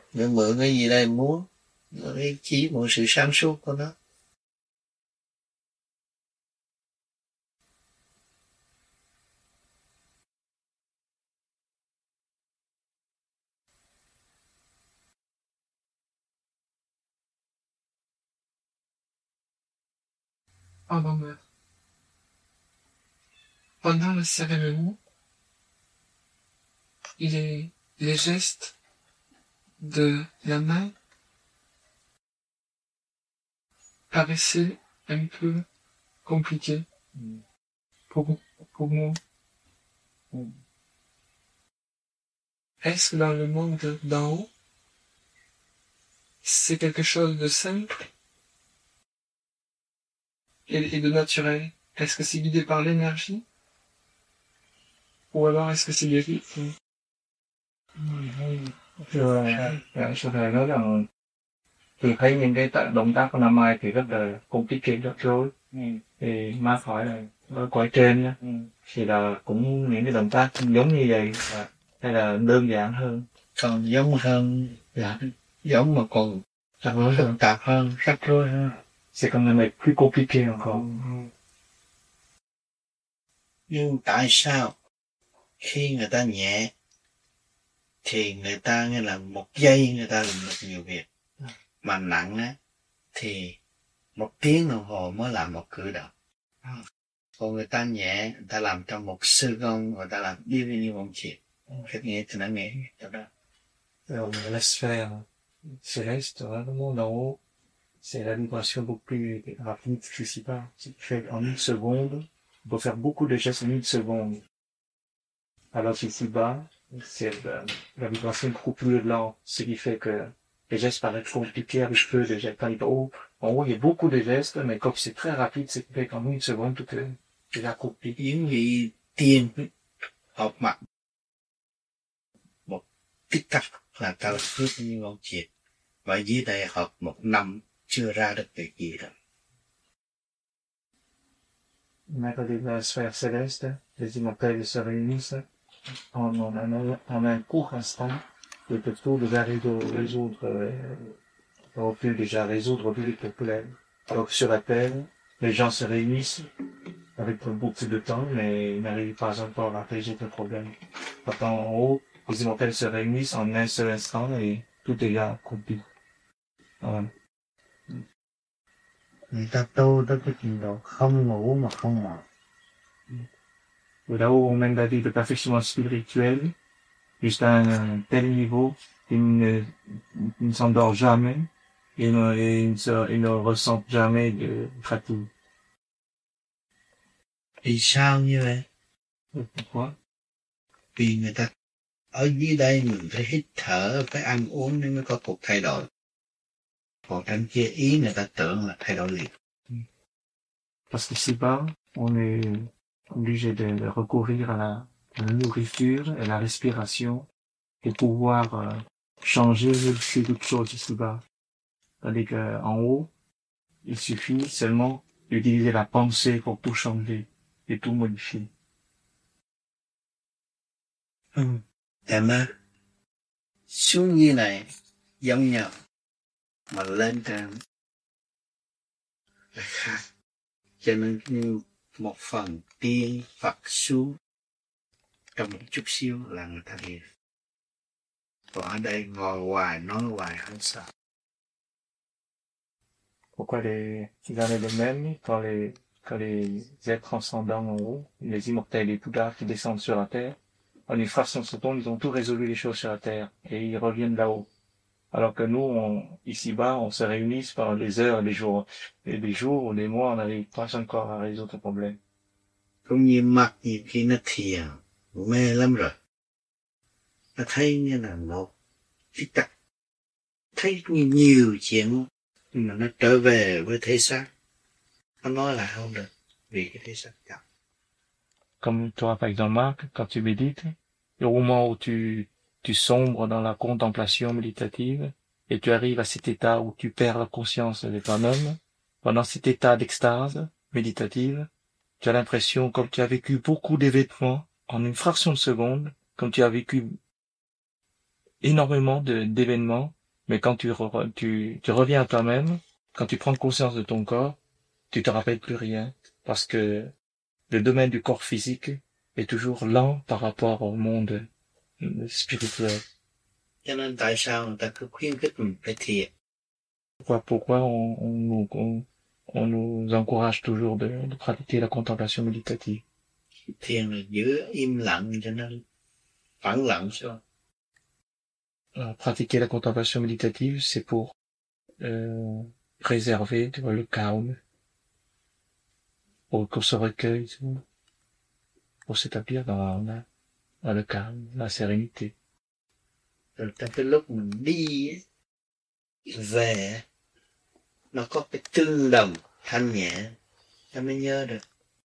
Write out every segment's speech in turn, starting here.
Mẹ mượn cái gì đây muốn? Cái chỉ mượn sự sáng suốt của nó. Pardon, mère. Pendant la cérémonie, les gestes de la main paraissaient un peu compliqués pour moi. Est-ce que dans le monde d'en haut, c'est quelque chose de simple et de naturel? Est-ce que c'est guidé par l'énergie? Ou alors est-ce que c'est des rythmes? Sư thầy nói rằng thì thấy những cái động tác của Nam Mai thì rất là complicated, rắc rối. Thì má hỏi là ở cõi trên nhá, thì là cũng những cái động tác giống như vậy hay là đơn giản hơn? Còn giống hơn, Dạ. giống mà còn phức tạp hơn, rắc rối hơn. C'est quand même plus compliqué encore. Nhưng tại sao khi người ta nhẹ thì người ta nghe là một giây người ta làm được nhiều việc, mà nặng á thì 1 tiếng đồng hồ mới làm một cử động. Còn người ta nhẹ, người ta làm trong 1 seconde, người ta làm đi như một chuyện. Cách nghe thì nó nghe cho đó. La sphère céleste, vraiment d'en haut, c'est la vibration beaucoup plus rapide que ici-bas. C'est fait en 1 seconde. On peut faire beaucoup de gestes en 1 seconde. Alors qu'ici-bas, c'est la vibration beaucoup plus lente, ce qui fait que les gestes paraissent compliqués avec peu de gestes. Quand il est en haut, il y a beaucoup de gestes, mais comme c'est très rapide, c'est fait qu'en 1 seconde, tout est accompli. Những vị tiên học mặt một tích tắc là ta là phước như con chuyện. Và dưới đây học 1 năm chưa ra được việc gì đâu. Maître de la sphère céleste, les immortels se réunissent en un court instant et que tout devait aurait pu déjà résoudre tous les problèmes. Donc sur la Terre, les gens se réunissent avec beaucoup de temps, mais ils n'arrivent pas encore à résoudre le problème. Pourtant, en haut, les immortels se réunissent en un seul instant et tout est déjà accompli. Voilà. Người ta tu tới cái trình độ không ngủ mà không mỏi. Là-haut, on mène la vie de perfectionnement spirituel jusqu'à un tel niveau qu'il ne s'endort jamais et il ne ressent jamais de fatigue. Vì sao như vậy? Pourquoi? Vì người ta ở dưới đây mình phải hít thở, phải ăn uống nên mới có cuộc thay đổi. Còn trên kia ý người ta tưởng là thay đổi liền. Parce qu'ici-bas, on est obligé de recourir à la nourriture et la respiration pour pouvoir changer beaucoup de choses ici-bas. Tandis qu'en haut, il suffit seulement d'utiliser la pensée pour tout changer et tout modifier. Em á, xuống như này giống nhau, mà lên trên là khác. Cho nên như một phần tiên Phật xuống trong một chút xíu là người ta hiểu. Còn ở đây ngồi hoài, nói hoài không sao. Pourquoi il en est de même quand les êtres transcendants en haut, les immortels et Bouddhas qui descendent sur la terre, en une fraction de seconde, ils ont tout résolu les choses sur la terre et ils reviennent là-haut. Alors que nous, ici-bas, on se réunit pendant des heures, des jours, des mois, on n'arrive pas encore à résoudre le problème. Cũng như mặt nhiều khi nó thiền, mê lắm rồi. Nó thấy như là một tích tắc, thấy nhiều chuyện, nhưng mà nó trở về với thể xác. Nó nói lại không được, vì cái thể xác chậm. Comme toi, par exemple, Marc, quand tu médites, au moment où tu sombres dans la contemplation méditative et tu arrives à cet état où tu perds la conscience de toi-même, pendant cet état d'extase méditative, tu as l'impression comme tu as vécu beaucoup d'événements en une fraction de seconde, comme tu as vécu énormément d'événements Mais quand tu reviens à toi-même, quand tu prends conscience de ton corps, tu te rappelles plus rien. Parce que le domaine du corps physique est toujours lent par rapport au monde spirituel. Cho nên tại sao người ta cứ khuyến khích mình phải thiền? Pourquoi on nous encourage toujours de pratiquer la contemplation méditative? Thiền là giữ im lặng cho nên phẳng lặng sao? Pratiquer la contemplation méditative, c'est pour préserver, tu vois, le calme, pour qu'on se recueille, tu vois, pour s'établir dans le calme, la sérénité. Rồi trong cái lúc mình đi về, nó có cái tương đồng thanh nhẹ, ta mới nhớ được.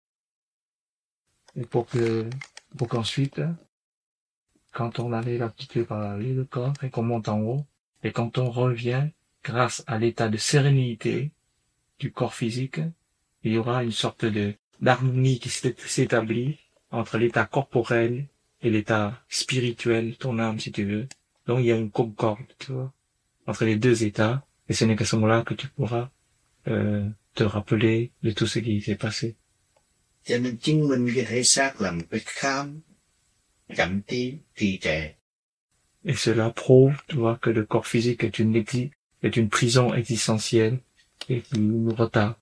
Et pour qu'ensuite, quand on arrive à quitter par le corps et qu'on monte en haut, et quand on revient, grâce à l'état de sérénité du corps physique, il y aura une sorte d'harmonie qui s'établit entre l'état corporel et l'état spirituel, ton âme si tu veux. Donc il y a une concorde, tu vois, entre les deux états, et ce n'est qu'à ce moment-là que tu pourras te rappeler de tout ce qui s'est passé. Cho nên chứng minh cái thể xác là một cái khám chậm tiến trì trệ. Et cela prouve, tu vois, que le corps physique est une prison existentielle et qui nous retarde.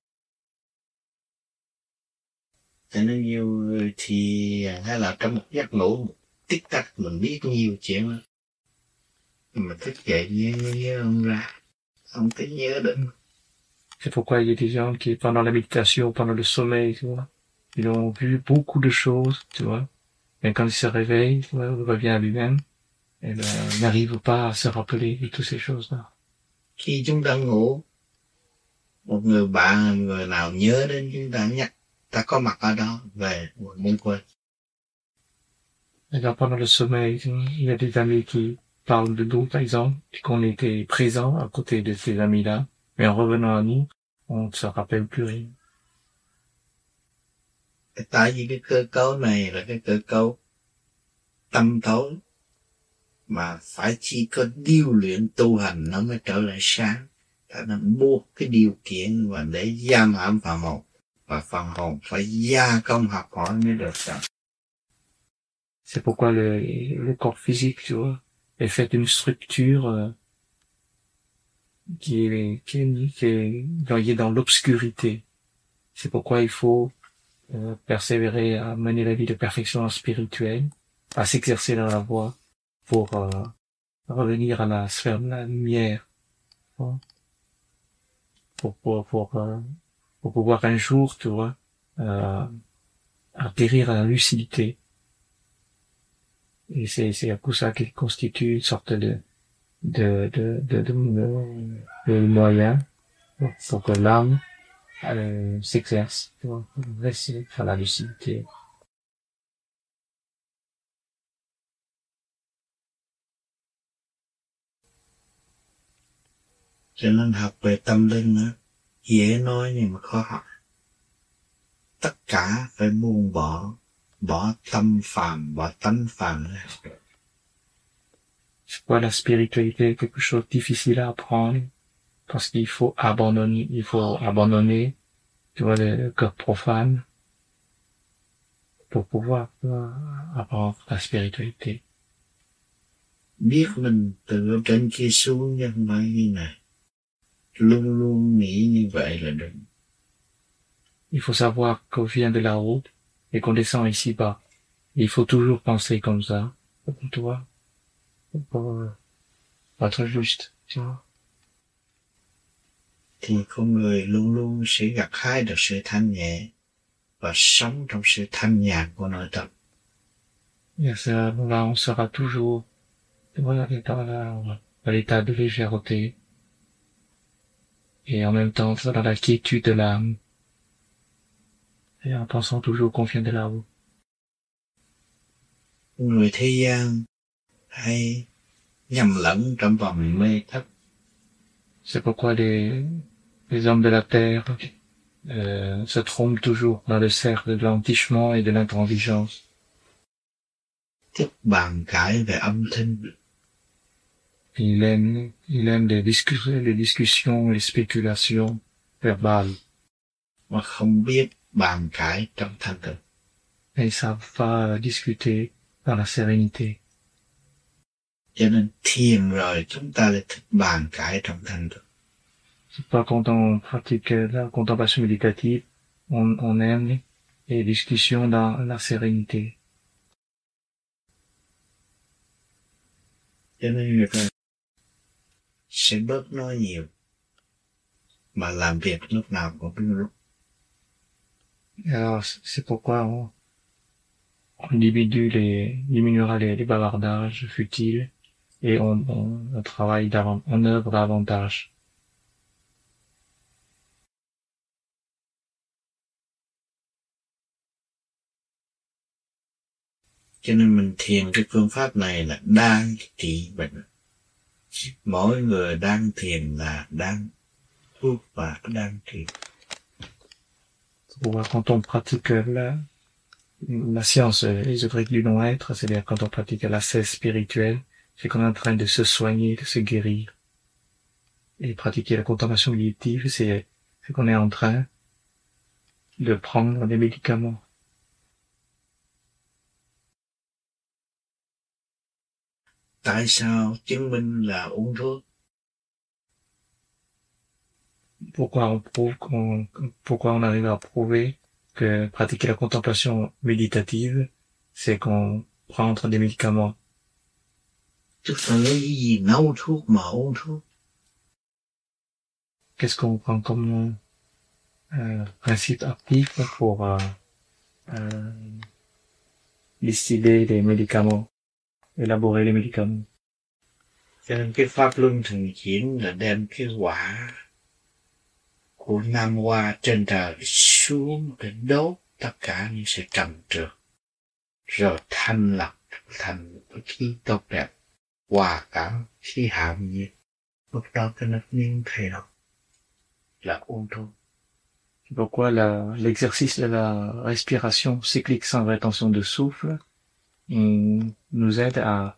Cho nên nhiều người thì hay là trong một giấc ngủ một tích tắc mình biết nhiều chuyện lắm. Mà thức dậy nhớ không ra, không thể nhớ được. C'est pourquoi il y a des gens qui, pendant la méditation, pendant le sommeil, tu vois, ils ont vu beaucoup de choses, tu vois. Mais quand il se réveille, tu vois, il revient à lui-même, et ben, il n'arrive pas à se rappeler de toutes ces choses-là. Khi chúng ta ngủ, một người bạn, người nào nhớ đến chúng ta nhắc, ta có mặt ở đó, về muốn quên. Et donc, pendant le sommeil, tu vois, il y a des amis qui parlent de nous, par exemple, qu'on était présents à côté de ces amis-là, mais en revenant à nous, on ne se rappelle plus rien. Tại vì cái cơ cấu này là cái cơ cấu tâm tối, mà phải chỉ có điêu luyện tu hành nó mới trở lại sáng. Tại nó buộc cái điều kiện và để giam hãm phần hồn, và phần hồn phải gia công học hỏi mới được sao. C'est pourquoi le corps physique, tu vois, est fait d'une structure qui est dans l'obscurité. C'est pourquoi il faut persévérer à mener la vie de perfection spirituelle, à s'exercer dans la voie pour revenir à la sphère de la lumière, pour pouvoir un jour, tu vois, atterrir à la lucidité. Et c'est à coup ça qui constitue une sorte de moyen pour que l'âme s'exerce, tu vois, rester à la lucidité. Cho nên học về tâm linh á, dễ nói nhưng mà khó học. Tất cả phải buông bỏ tâm phàm, bỏ tánh phàm ra. C'est pourquoi la spiritualité est quelque chose de difficile à apprendre, parce qu'il faut abandonner, tu vois, le cœur profane, pour pouvoir apprendre la spiritualité. Biết mình từ ở trên kia xuống chứ không phải như này. Luôn luôn nghĩ như vậy là đúng. Il faut savoir qu'on vient de là-haut et qu'on descend ici-bas. Il faut toujours penser comme ça, tu vois, pour être juste, tu vois. Thì con người luôn luôn sẽ gặt hái được sự thanh nhẹ và sống trong sự thanh nhàn của nội tâm. Et à ce moment-là, on sera toujours dans l'état de légèreté et en même temps dans la quiétude de l'âme et en pensant toujours qu'on vient de là-haut. Người thế gian hay nhầm lẫn trong vòng mê thất. C'est pourquoi les hommes de la terre se trompent toujours dans le cercle de l'entichement et de l'intransigeance. Thích bàn cãi về âm thanh, Il aime les discussions, les spéculations verbales. Mà không biết bàn cãi trong thanh tịnh. Et ils savent pas discuter dans la sérénité. Cho nên thiền rồi chúng ta lại thích bàn cãi trong thanh tịnh. C'est pas quand on pratique la contemplation méditative, on aime les discussions dans la sérénité. Cho nên người ta sẽ bớt nói nhiều, mà làm việc lúc nào cũng đúng lúc. Alors, c'est pourquoi on diminuera les bavardages futiles et on travaille on œuvre davantage. Cho nên mình thiền cái phương pháp này là đang trị bệnh. Mỗi người đang thiền là đang thuốc và đang trị. Quand on pratique la science ésotérique du non-être, c'est-à-dire quand on pratique l'ascèse spirituelle, c'est qu'on est en train de se soigner, de se guérir. Et pratiquer la contemplation méditative, c'est qu'on est en train de prendre des médicaments. Tại sao chứng minh là uống thuốc? Pourquoi on arrive à prouver que pratiquer la contemplation méditative, c'est qu'on prend des médicaments? Chúng ta lấy cái gì nấu thuốc mà uống thuốc? Qu'est-ce qu'on prend comme principe actif pour distiller les médicaments, élaborer les médicaments? Cho nên cái pháp luân thường chuyển là đem cái quả của Nam Hoa trên trời xuống để đốt tất cả những sự trầm trượt, rồi thanh lọc thành khí tốt đẹp, hòa cảm khí hàm nhiệt. Lúc đó cái nước nhiên thay đổi là uống thuốc. C'est pourquoi l'exercice de la respiration cyclique sans rétention de souffle nous aide à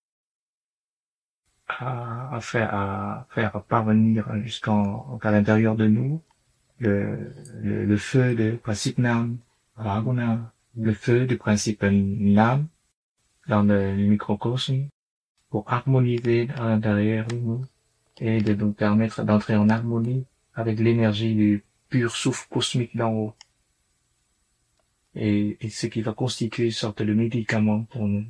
faire parvenir jusqu'à l'intérieur de nous le feu de principe Nam, Raguna, le feu du principe Nam dans le microcosme pour harmoniser à l'intérieur de nous et de nous permettre d'entrer en harmonie avec l'énergie du pur souffle cosmique d'en haut. Et ce qui va constituer une sorte de médicament pour nous.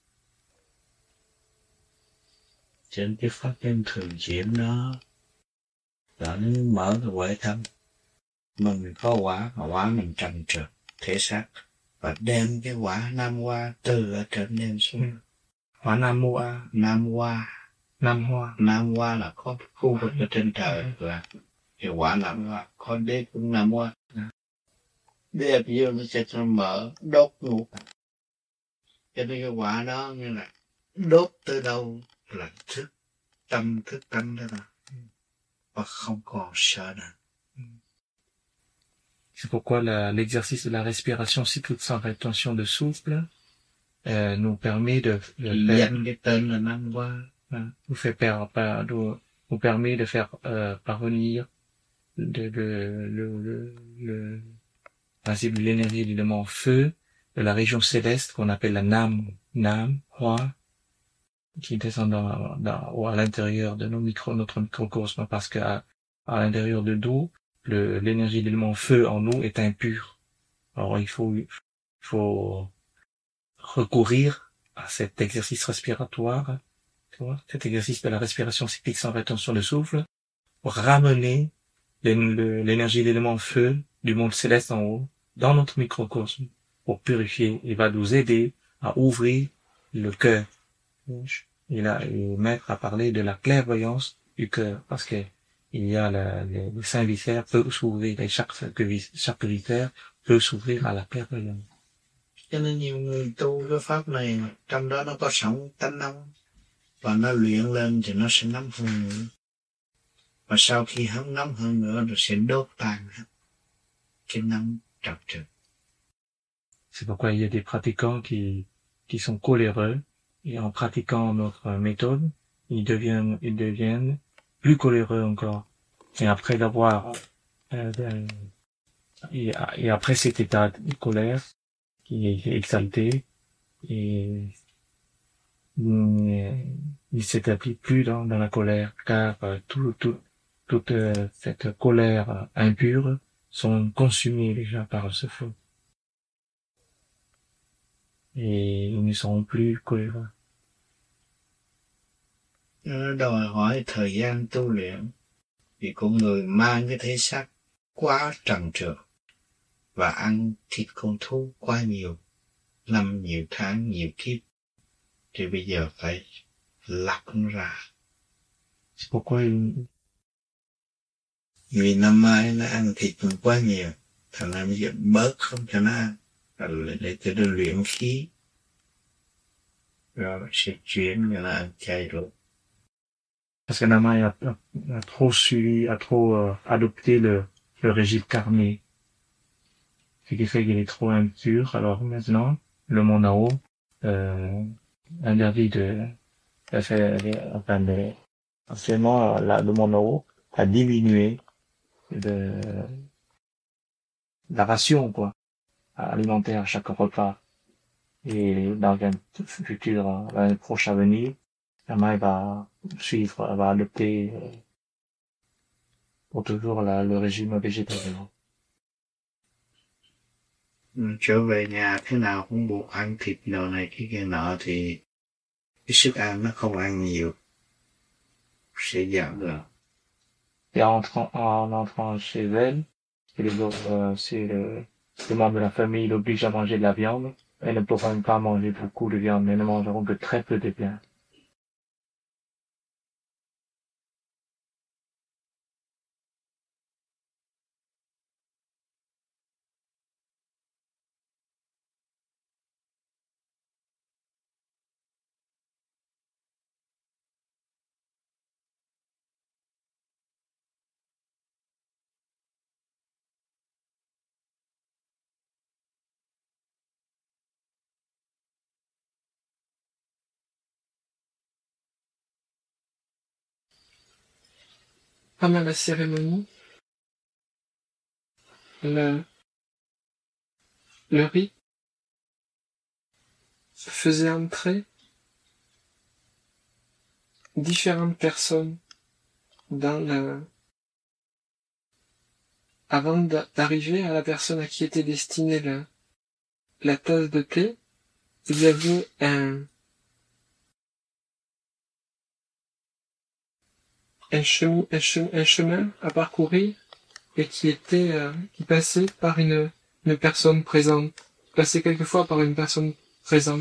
Trên cái pháp nhân thường chuyển nó là nó mở cái huệ tâm. Mình có quả, mà quả mình trầm trượt thể xác và đem cái quả Nam Hoa từ ở trên đem xuống. Quả Nam Hoa. Nam Hoa là có khu vực ở trên trời và cái quả Nam Hoa có đế cũng Nam Hoa. Đem vô nó sẽ mở đốt ngục. Cho nên cái quả đó như là đốt tới đâu là thức tâm đó là và không còn sợ nữa. C'est pourquoi l'exercice de la respiration cyclique sans rétention de souffle nous permet nous permet de faire parvenir le principe de l'énergie de l'élément feu de la région céleste qu'on appelle la Nam Hoa, qui descend à l'intérieur de notre microcosme, parce que à l'intérieur de nous, l'énergie de l'élément feu en nous est impure. Alors il faut recourir à cet exercice respiratoire, tu vois, cet exercice de la respiration cyclique sans rétention de souffle, pour ramener l'énergie de l'élément feu du monde céleste en haut dans notre microcosme, pour purifier. Il va nous aider à ouvrir le cœur. Et Maître a parlé de la clairvoyance du cœur, parce que il y a les saints viscères peuvent s'ouvrir, et chaque viscère peut s'ouvrir à la clairvoyance. Cho nên nhiều người tu cái pháp này, trong đó nó có sẵn tánh nóng, và nó luyện lên thì nó sẽ nóng hơn nữa. Và sau khi nóng hơn nữa rồi sẽ đốt tan hết cái nóng trầm trượt. C'est pourquoi il y a des pratiquants qui sont coléreux, et en pratiquant notre méthode, ils deviennent plus coléreux encore. Et après d'avoir, et après cet état de colère qui est exalté, et il s'établit plus dans la colère, car toute cette colère impure sont consumées déjà par ce feu. Et ils ne seront plus coléreux. Nó đòi hỏi thời gian tu luyện, vì con người mang cái thể xác quá trần trượt và ăn thịt con thú quá nhiều năm, nhiều tháng, nhiều kiếp, thì bây giờ phải lọc nó ra. C'est pourquoi Vì năm mai nó ăn thịt mình quá nhiều, thành ra bây giờ bớt không cho nó ăn, để cho nó luyện khí, rồi sẽ chuyển cho nó ăn chay rồi. parce que Namai a trop suivi, a trop adopté le régime carné. Ce qui fait qu'il est trop impur. Alors maintenant, le monde en haut interdit actuellement, le monde en haut a diminué la ration, quoi, alimentaire à chaque repas. Et dans un futur, un proche avenir, Namai va adopter pour toujours le régime végétarien. Trở về nhà thế nào cũng buộc ăn thịt đồ này cái kia nọ thì cái sức ăn nó không ăn nhiều, sẽ giảm rồi. Et en entrant chez elle, c'est le membre de la famille l'oblige à manger de la viande. Elles ne pourront pas manger beaucoup de viande, mais ne mangeront que très peu de viande. Pendant la cérémonie, le rite faisait entrer différentes personnes avant d'arriver à la personne à qui était destinée la tasse de thé, il y avait un chemin à parcourir et qui passait par une personne présente, passait quelquefois par une personne présente.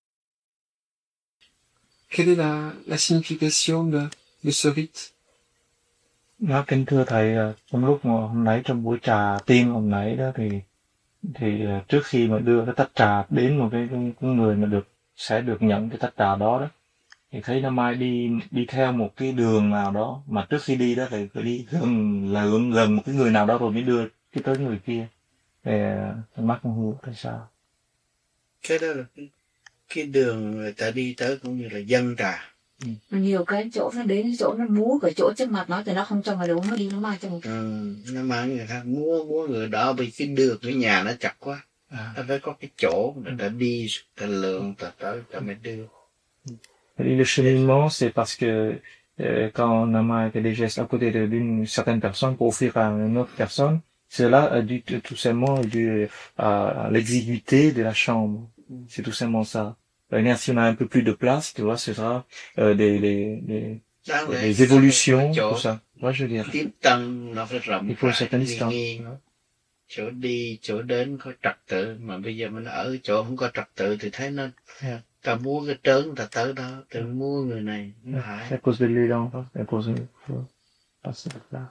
Quelle est la signification de ce rite? Kính thưa thầy, trong lúc mà hôm nãy trong buổi trà tiên hôm nãy đó thì trước khi mà đưa cái tách trà đến một cái người mà sẽ được nhận cái tách trà đó thì thấy Nam Mai đi theo một cái đường nào đó, mà trước khi đi đó thì phải đi gần một cái người nào đó rồi mới đưa tới người kia. Về mắt không hiểu tại sao. Cái đó là cái đường người ta đi tới cũng như là dân trà. Nhiều cái chỗ nó đến chỗ nó múa cái chỗ trước mặt nó thì nó không cho người đúng, nó đi nó mang cho một nó mang người khác múa người đó bị cái đường cái nhà nó chặt quá, nó phải có cái chỗ người ta đi, ta lượng ta tới ta mới đưa. Le cheminement, c'est parce que quand Nama fait des gestes à côté d'une certaine personne pour offrir à une autre personne, cela a dû tout simplement dû à l'exiguïté de la chambre. C'est tout simplement ça. Si on a un peu plus de place, tu vois, ce sera des évolutions, tout ça. Moi, je veux dire. Il faut une certaine distance. Chỗ đi, chỗ đến có trật tự, mà bây giờ mình ở chỗ không có trật tự thì thấy nó, ta mua cái trớn ta tới đó, ta mua người này, nó hại. C'est à cause de l'élan, c'est à cause de passer là.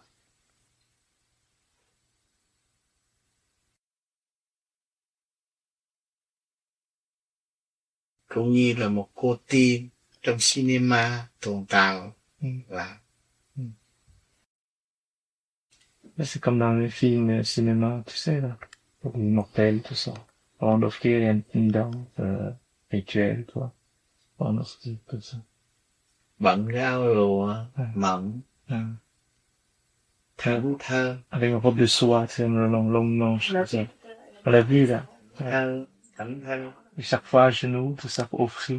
Cũng như là một cô tiên trong cinema tuồng tàu là. C'est comme dans les films cinéma, tu sais, là, pour les mortels, tout ça. On offrir une danse rituelle, quoi. On offre tout ça. bận cái áo lụa Ouais. mỏng Ouais. thẫn thờ Avec une robe de soie, c'est une longue manche, comme ça. On l'a vu, là. Ouais. thờ thẫn thờ. Et chaque fois à genoux, tout ça pour offrir.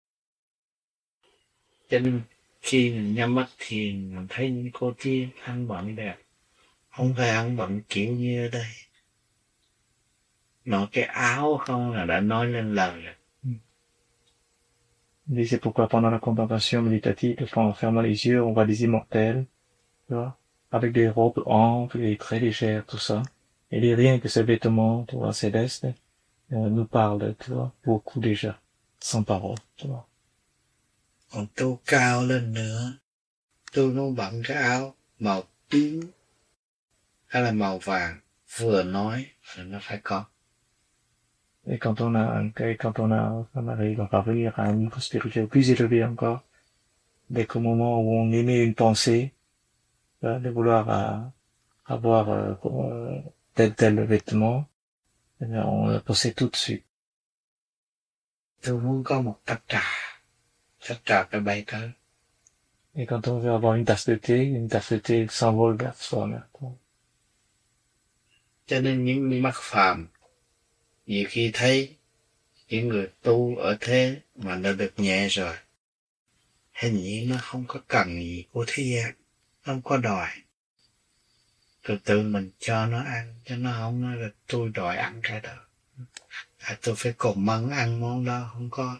Cho nên khi mình nhắm mắt thì mình thấy những cô tiên ăn bận đẹp, không phải ăn bận kiểu như ở đây. Nói cái áo không là đã nói lên lời rồi. Et c'est pourquoi pendant la contemplation méditative, en fermant les yeux, on voit des immortels, tu vois, avec des robes amples et très légères, tout ça. Et rien que ces vêtements, tu vois, célestes, nous parlent, tu vois, beaucoup déjà, sans parole, tu vois. Còn tu cao lên nữa, tu nó bận cái áo màu tím hay là màu vàng, vừa nói là nó phải có. Et quand on arrive à parvenir à un niveau spirituel plus élevé encore, dès qu'au moment où on émet une pensée, de vouloir avoir tel vêtement, eh bien, on le possède tout de suite. Tôi muốn có một tách trà phải bay tới. Et quand on veut avoir une tasse de thé s'envole vers soi. Cho nên những mắt phàm nhiều khi thấy những người tu ở thế mà nó được nhẹ rồi, hình như nó không có cần gì của thế gian, nó không có đòi. Từ từ mình cho nó ăn, chứ nó không nói là tôi đòi ăn cái đó. Tôi phải cùng mẫn ăn món đó, không có.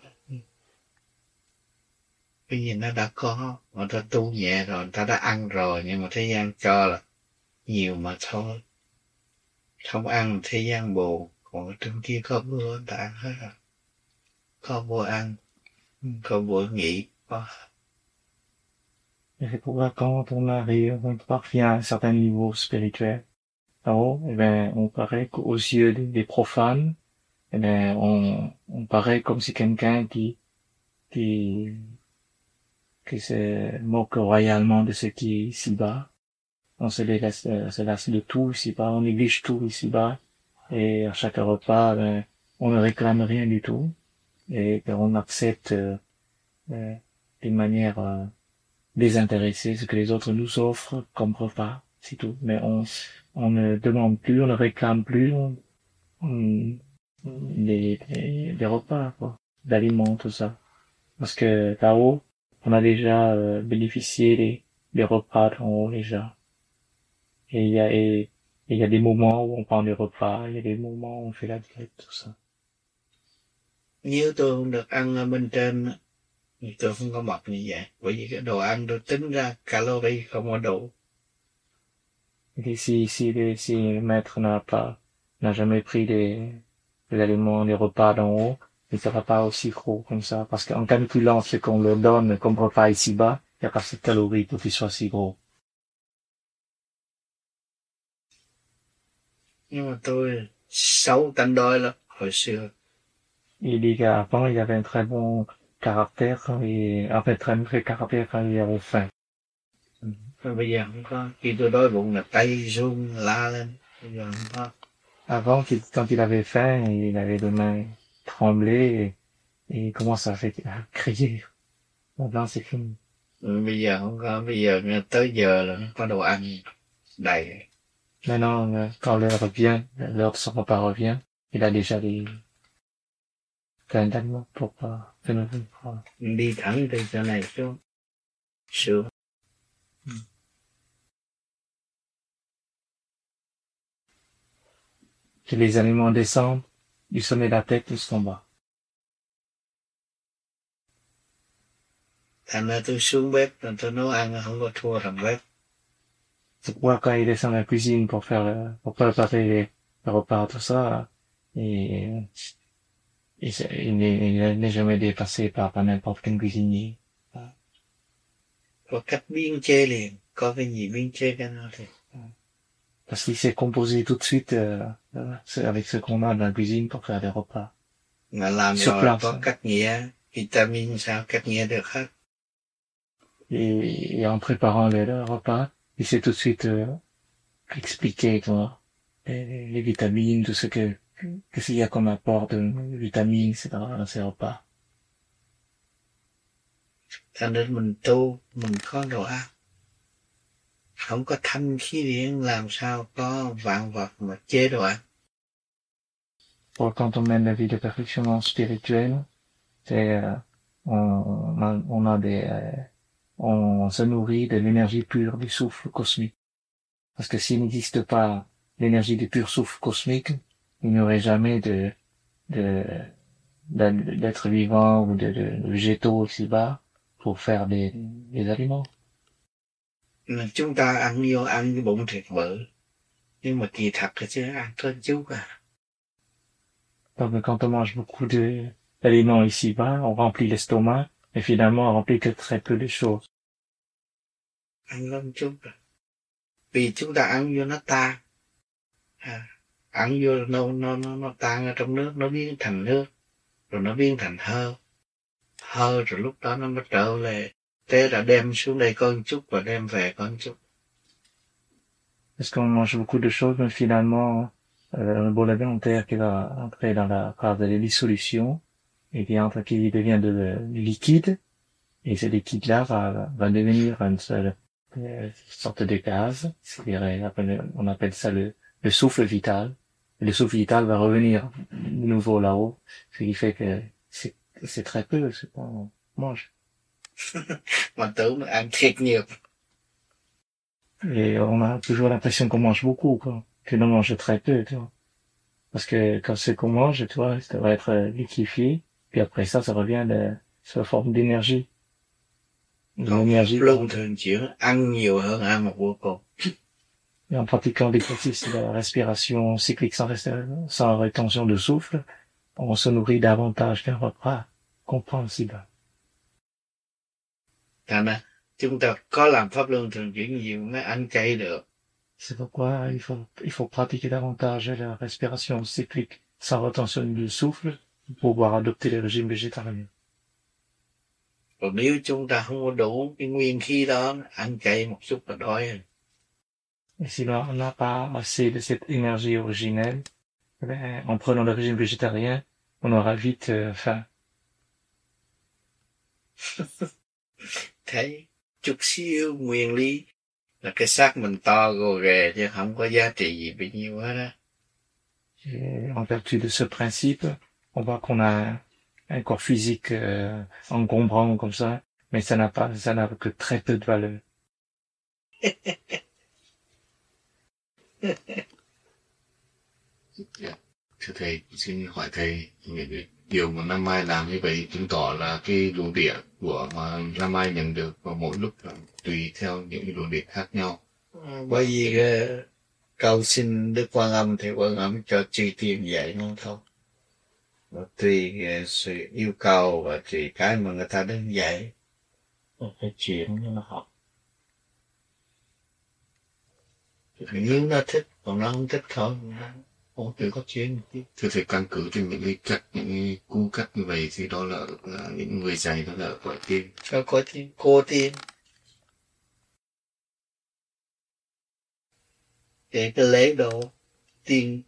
Cái gì nó đã có, người ta tu nhẹ rồi, người ta đã ăn rồi, nhưng mà thế gian cho là nhiều mà thôi. Không ăn thế gian buồn, còn ở trên kia có bữa người ta ăn hết rồi. Có bữa ăn, có bữa nghỉ, có. Et c'est pourquoi quand on parvient à un certain niveau spirituel, là-haut, eh ben, on paraît qu'aux yeux des profanes, eh ben, on paraît comme si quelqu'un qui se moque royalement de ce qui est ici-bas. On se lasse de tout ici-bas, on néglige tout ici-bas, et à chaque repas, ben, on ne réclame rien du tout, et on accepte d'une manière désintéressée ce que les autres nous offrent comme repas, c'est tout. Mais on ne demande plus, on ne réclame plus des repas, quoi, d'aliments, tout ça. Parce que là-haut, on a déjà bénéficié des repas d'en haut déjà. Et il y a des moments où on prend des repas, il y a des moments où on fait la diète, tout ça. Nếu tôi không được ăn ở bên trên thì tôi không có mập như vậy. Bởi vì cái đồ ăn tôi tính ra calorie không có đủ. Et si le maître n'a jamais pris les aliments, les repas d'en haut, il ne sera pas aussi gros comme ça. Parce qu'en calculant ce qu'on leur donne comme repas ici-bas, il n'y a pas assez de calories pour qu'il soit si gros. Nhưng mà tôi xấu tánh đói lắm, hồi xưa. Il dit qu'avant, il avait un très bon caractère et avait très mauvais caractère quand il avait faim. Mà bây giờ không có. Khi tôi đói bụng là tay run la lên. Bây giờ không có. Avant, quand il avait faim, il avait les mains tremblées et il commence à crier. Maintenant, c'est fini. Bây giờ không có. Bây giờ tới giờ là có đồ ăn đầy. Maintenant, quand l'heure vient, l'heure de son repas revient, il a déjà plein d'aliments pour que nous prendre. Đi thẳng từ chỗ này xuống. Sướng. Que les aliments descendent du sommet de la tête jusqu'en bas. Thành ra tôi xuống bếp, rồi tôi nấu ăn không có thua thằng bếp. C'est pourquoi quand il descend dans la cuisine pour préparer les repas, tout ça, il n'est jamais dépassé par n'importe quel cuisinier. Có cách biến chế liền, có cái gì biến chế cái nào thì. Parce qu'il s'est composé tout de suite avec ce qu'on a dans la cuisine pour faire des repas. Mà làm Sur rồi place. có cách nghĩa, vitamin sao cách nghĩa được hết. Et en préparant le repas, il s'est tout de suite expliqué quoi, les vitamines, tout ce qu'est-ce qu'il y a comme apport de vitamines, etc. dans ces repas. Thành nên mình tu, mình có đồ ăn. Không có thanh khí điển làm sao có vạn vật mà chế đồ ăn. Quand on mène la vie de perfectionnement spirituel, c'est on se nourrit de l'énergie pure du souffle cosmique. Parce que s'il n'existe pas l'énergie du pur souffle cosmique, il n'y aurait jamais d'être vivant ou de végétaux ici-bas pour faire des aliments. Chúng ta ăn vô ăn cái bụng thiệt bự, nhưng mà kỳ thật là chứ ăn trên chút à. Donc quand on mange beaucoup d'aliments ici-bas, on remplit l'estomac, et finalement on remplit que très peu de choses. Ăn lên chút à. Vì chúng ta ăn vô nó tan. Ăn vô nó tan ở trong nước, nó biến thành nước, rồi nó biến thành hơi. Hơi rồi lúc đó nó mới trở lại. Thế là đem xuống đây có một chút và đem về có một chút. Parce qu'on mange beaucoup de choses, mais finalement, le bol alimentaire qui va entrer dans la phase de dissolution, et qui devient de liquide, et ce liquide-là va devenir une seule sorte de gaz, c'est-à-dire on appelle ça le souffle vital. Et le souffle vital va revenir de nouveau là-haut, ce qui fait que c'est très peu ce qu'on mange. Mà tưởng ăn thiệt nhiều. Et on a toujours l'impression qu'on mange beaucoup, quoi, que l'on mange très peu, tu vois. Parce que quand ce qu'on mange, tu vois, ça va être liquéfié, puis après ça revient sous la forme d'énergie. L'énergie. Luân thường chuyển ăn nhiều hơn ăn một bữa cơm. Et en pratiquant l'exercice de la respiration cyclique sans rétention de souffle, on se nourrit davantage qu'un repas qu'on prend aussi bas. Thành ra chúng ta có làm pháp luân thường chuyển nhiều mới ăn chay được. C'est pourquoi il faut pratiquer davantage la respiration cyclique sans rétention de souffle pour pouvoir adopter le régime végétarien. Còn nếu chúng ta không có đủ cái nguyên khí đó, ăn chay một chút là đói rồi. Et si on n'a pas assez de cette énergie originelle, en prenant le régime végétarien, on aura vite faim. Thấy chút xíu nguyên lý là cái xác mình to gồ ghề chứ không có giá trị gì bấy nhiêu hết á. Et en vertu de ce principe, on voit qu'on a un corps physique encombrant comme ça, mais ça n'a que très peu de valeur. Thưa thầy, xin hỏi thầy, điều mà Nam Mai làm như vậy chứng tỏ là cái luồng điện của mà Nam Mai nhận được vào mỗi lúc là tùy theo những cái luồng điện khác nhau. Bởi vì cầu xin Đức Quan Âm thì Quan Âm cho chi tiền dạy không thôi. Và tùy sự yêu cầu và tùy cái mà người ta đến dạy, phải chuyển cho nó học. Nếu nó thích, còn nó không thích thôi, không tự có chuyện. Thưa thầy, căn cứ trên những cái cách, những cái cú cách như vậy thì đó là những người dạy đó là gọi tiên. Có tiên, cô tiên. Để cái lễ độ tiên.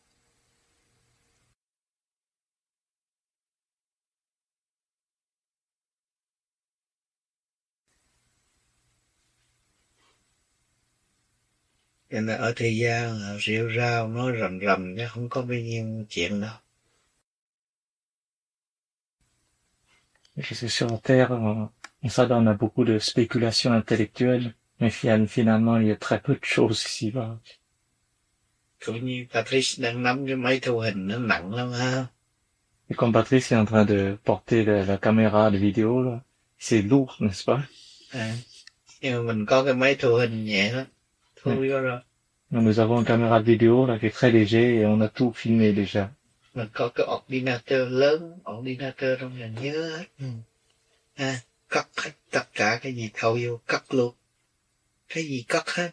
Cho nên ở thế gian rêu rao nói rầm chứ không có bao nhiêu chuyện đâu. Parce que sur la Terre, on s'adonne à beaucoup de spéculations intellectuelles, mais finalement, il y a très peu de choses ici-bas. Cũng như Patrice đang nắm cái máy thu hình nó nặng lắm ha. Et comme Patrice est en train de porter la caméra de vidéo, là, c'est lourd, n'est-ce pas? Nhưng mà mình có cái máy thu hình nhẹ đó. Thu vô rồi. Nous avons une caméra de vidéo là qui est très léger et on a tout filmé déjà. Mình có cái ordinateur lớn, ordinateur trong nhà nhớ hết. Cất hết tất cả cái gì thâu vô, cất luôn. Cái gì cất hết.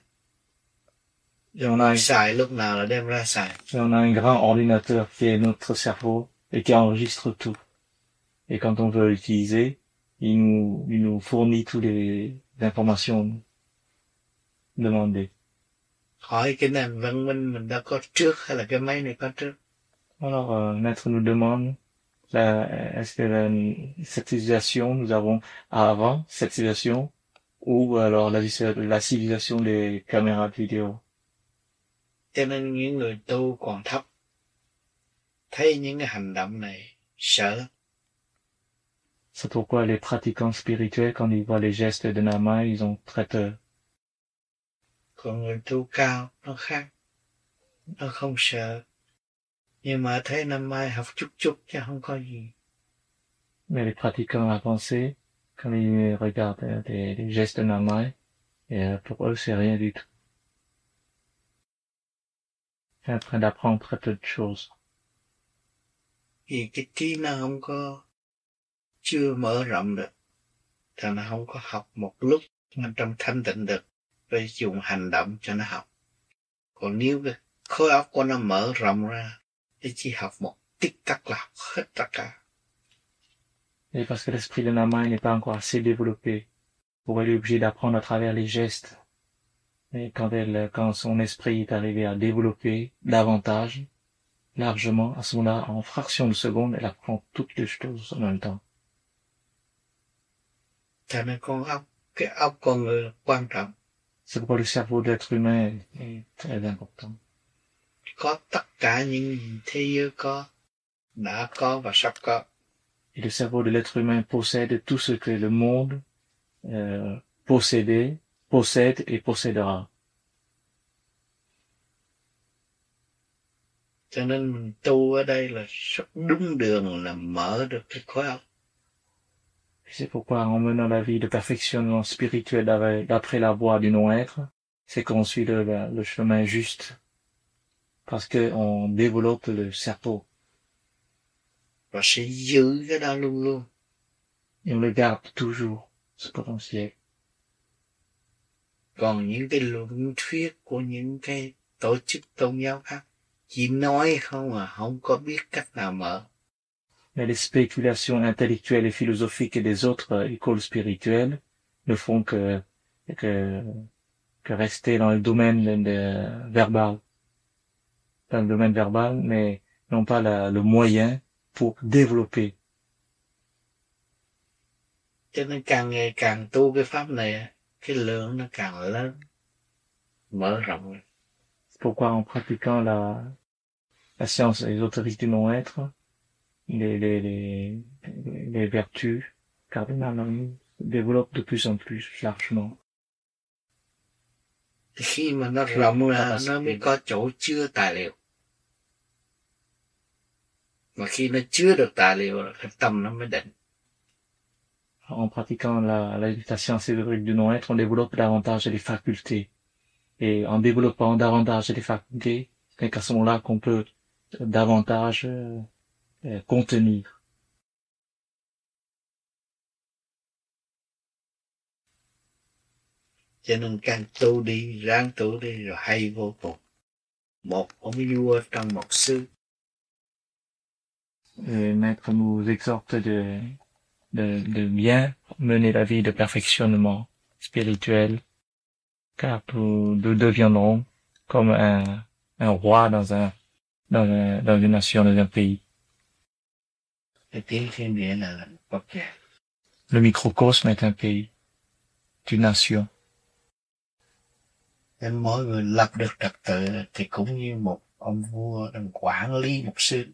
Xài lúc nào là đem ra xài. Et on a un grand ordinateur qui est notre cerveau et qui enregistre tout. Et quand on veut l'utiliser, il nous fournit toutes les informations demandées. Hỏi cái nền văn minh mình đã có trước hay là cái máy này có trước? Alors, Maître nous demande, est-ce que cette civilisation, nous avons avant cette civilisation, ou alors la civilisation des caméras vidéo? Cho nên những người tu còn thấp, thấy những cái hành động này sợ. C'est pourquoi les pratiquants spirituels, quand ils voient les gestes de Nama, ils ont très peur. Còn người tu cao nó khác, nó không sợ, nhưng mà thấy năm mai học chút chút chứ không có gì. Mais les pratiquants avancés, quand ils regardent les gestes de Nama, et pour eux, c'est rien du tout. Ils sont en train d'apprendre très peu de choses. Vì cái trí nó không có, chưa mở rộng được, thì nó không có học một lúc nó trong thanh tịnh được, rồi dùng hành động cho nó học. Còn nếu cái khối óc của nó mở rộng ra, thì chỉ học một tích tắc là học hết tất cả. Et parce que l'esprit de Nama n'est pas encore assez développé pour être obligé d'apprendre à travers les gestes. Et quand son esprit est arrivé à développer davantage, largement, à ce moment-là, en fraction de seconde, elle apprend toutes les choses en même temps. Cho nên cái óc con người là quan trọng. C'est pourquoi le cerveau de l'être humain est très important. Có tất cả những gì thế giới có, đã có và sắp có. Et le cerveau de l'être humain possède tout ce que le monde possède et possédera. Cho nên mình tu ở đây là rất đúng đường, là mở được cái khối óc. C'est pourquoi en menant la vie de perfectionnement spirituel d'après la voie du non-être, c'est qu'on suit le chemin juste, parce que on développe le cerveau. Và sẽ giữ cái đó luôn luôn. Et on le garde toujours, ce potentiel. Còn những cái luận thuyết của những cái tổ chức tôn giáo khác, chỉ nói không à, không có biết cách nào mở. Mais les spéculations intellectuelles et philosophiques des autres écoles spirituelles ne font que rester dans le domaine verbal. Dans le domaine verbal, mais n'ont pas le moyen pour développer. Cho nên càng ngày càng tu cái pháp này, cái lượng nó càng lớn, mở rộng. C'est pourquoi en pratiquant la science ésotérique du non-être, les vertus cardinales développent de plus en plus largement. Khi mà nó rộng ra, nó mới có chỗ chứa tài liệu. Mà khi nó chứa được tài liệu, cái tâm nó mới định. En pratiquant la science ésotérique du non-être, on développe davantage les facultés. Et en développant davantage les facultés, c'est qu'à ce moment-là qu'on peut davantage contenir. Cho nên càng tu đi, ráng tu đi rồi hay vô cùng. Một ông vua trong một xứ. Le maître nous exhorte de bien mener la vie de perfectionnement spirituel, car nous deviendrons comme un roi dans une nation, dans un pays. Cái tiếng thiên địa là quốc gia. Le microcosme est un pays, une nation. Nên mỗi người lập được trật tự thì cũng như một ông vua đang quản lý một xứ.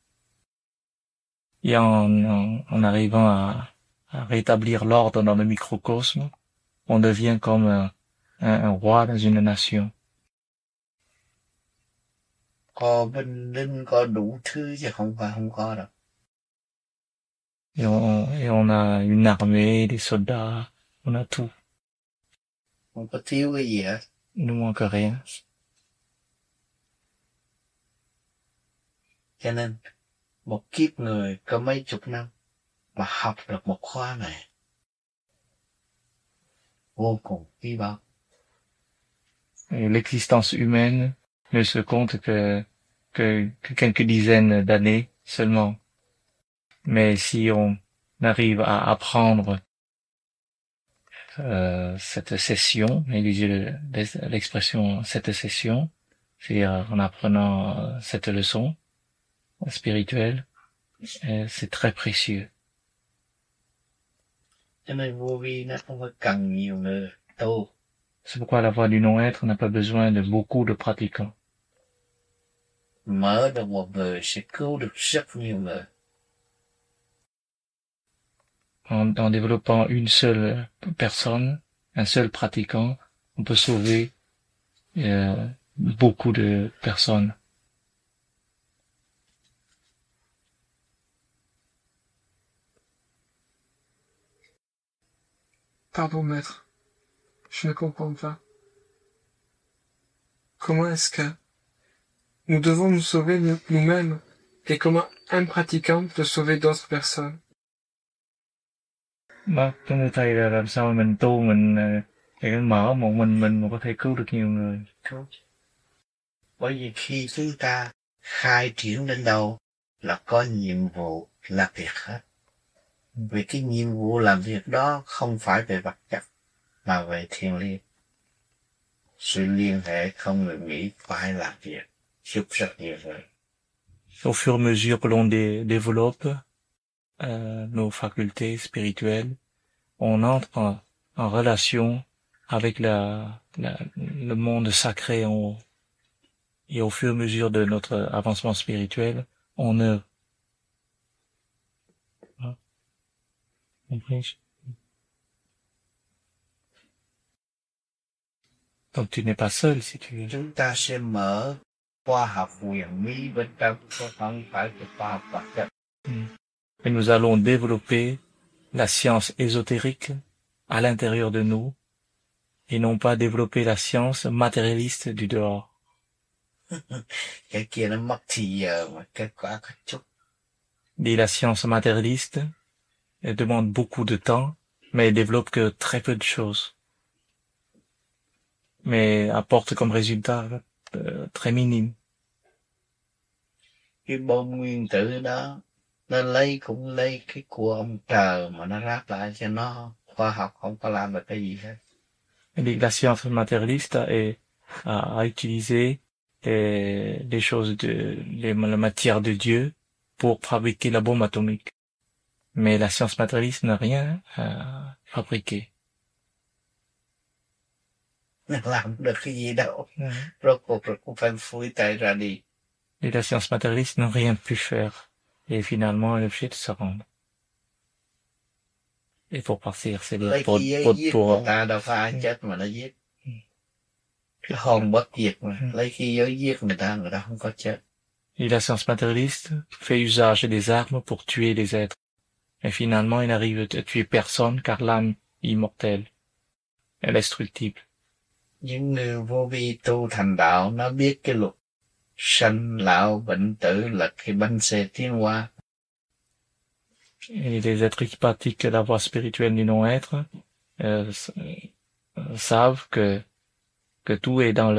Et en arrivant à rétablir l'ordre dans le microcosme, on devient comme un roi dans une nation. Có binh lính, có đủ thứ chứ không phải không có đâu. Et on a une armée, des soldats, on a tout. Không có thiếu cái gì hết. Il ne manque rien. Cho nên một kiếp người có mấy chục năm mà học được một khóa này vô cùng quý báu. Et l'existence humaine ne se compte que quelques dizaines d'années seulement. Mais si on arrive à apprendre cette session, et l'expression cette session, c'est en apprenant cette leçon spirituelle, c'est très précieux. Cho nên vô vi nó không phải cần nhiều người tu. C'est pourquoi la voie du non-être n'a pas besoin de beaucoup de pratiquants. Mở được một người sẽ cứu được rất nhiều người. En développant une seule personne, un seul pratiquant, on peut sauver beaucoup de personnes. Pardon, maître. Je ne comprends pas. Comment est-ce que nous devons nous sauver nous-mêmes et comment un pratiquant peut sauver d'autres personnes? Bác chúng tôi thầy là làm sao mình tu mình để mở một mình mà có thể cứu được nhiều người. Bởi vì khi chúng ta khai triển đến đâu là có nhiệm vụ làm việc hết. Vì cái nhiệm vụ làm việc đó không phải về vật chất mà về thiêng liêng. Sự liên hệ không ngừng nghỉ phải làm việc giúp rất nhiều người. Au fur et à mesure que l'on développe nos facultés spirituelles, on entre en relation avec le monde sacré en haut. Et au fur et à mesure de notre avancement spirituel, on œuvre. Donc tu n'es pas seul si tu veux. Chúng ta sẽ mở khoa học huyền bí bên trong, không phải cái khoa học vật chất. Et nous allons développer la science ésotérique à l'intérieur de nous et non pas développer la science matérialiste du dehors. Cái kia nó mất thì giờ mà kết quả có chút. Et la science matérialiste elle demande beaucoup de temps, mais elle développe que très peu de choses. Mais apporte comme résultat très minime. Cái bom nguyên tử đó, nó cũng lấy cái của ông trời mà nó ráp lại cho nó, khoa học không có làm được cái gì hết. Et la science matérialiste a utilisé les choses la matière de Dieu pour fabriquer la bombe atomique. Mais la science matérialiste n'a rien fabriqué. Nó làm được cái gì đâu. Rốt cuộc rồi cũng phải phủi tay ra đi. Et la science matérialiste n'a rien pu faire. Et finalement, elle est obligée de se rendre. Et pour partir, c'est lấy pour, cái giấy pour, giết pour, người ta đâu phải ai chết mà nó giết. Cái hồn bất diệt mà, lấy cái giấy giết người ta không có chết. Et la science matérialiste fait usage des armes pour tuer les êtres. Et finalement, il n'arrive à tuer personne car l'âme est immortelle. Elle est indestructible. Những người vô vi tu thành đạo nó biết cái luật sanh lão bệnh tử là cái bánh xe tiến hóa. Et les êtres qui pratiquent la voie spirituelle du non-être savent que tout est dans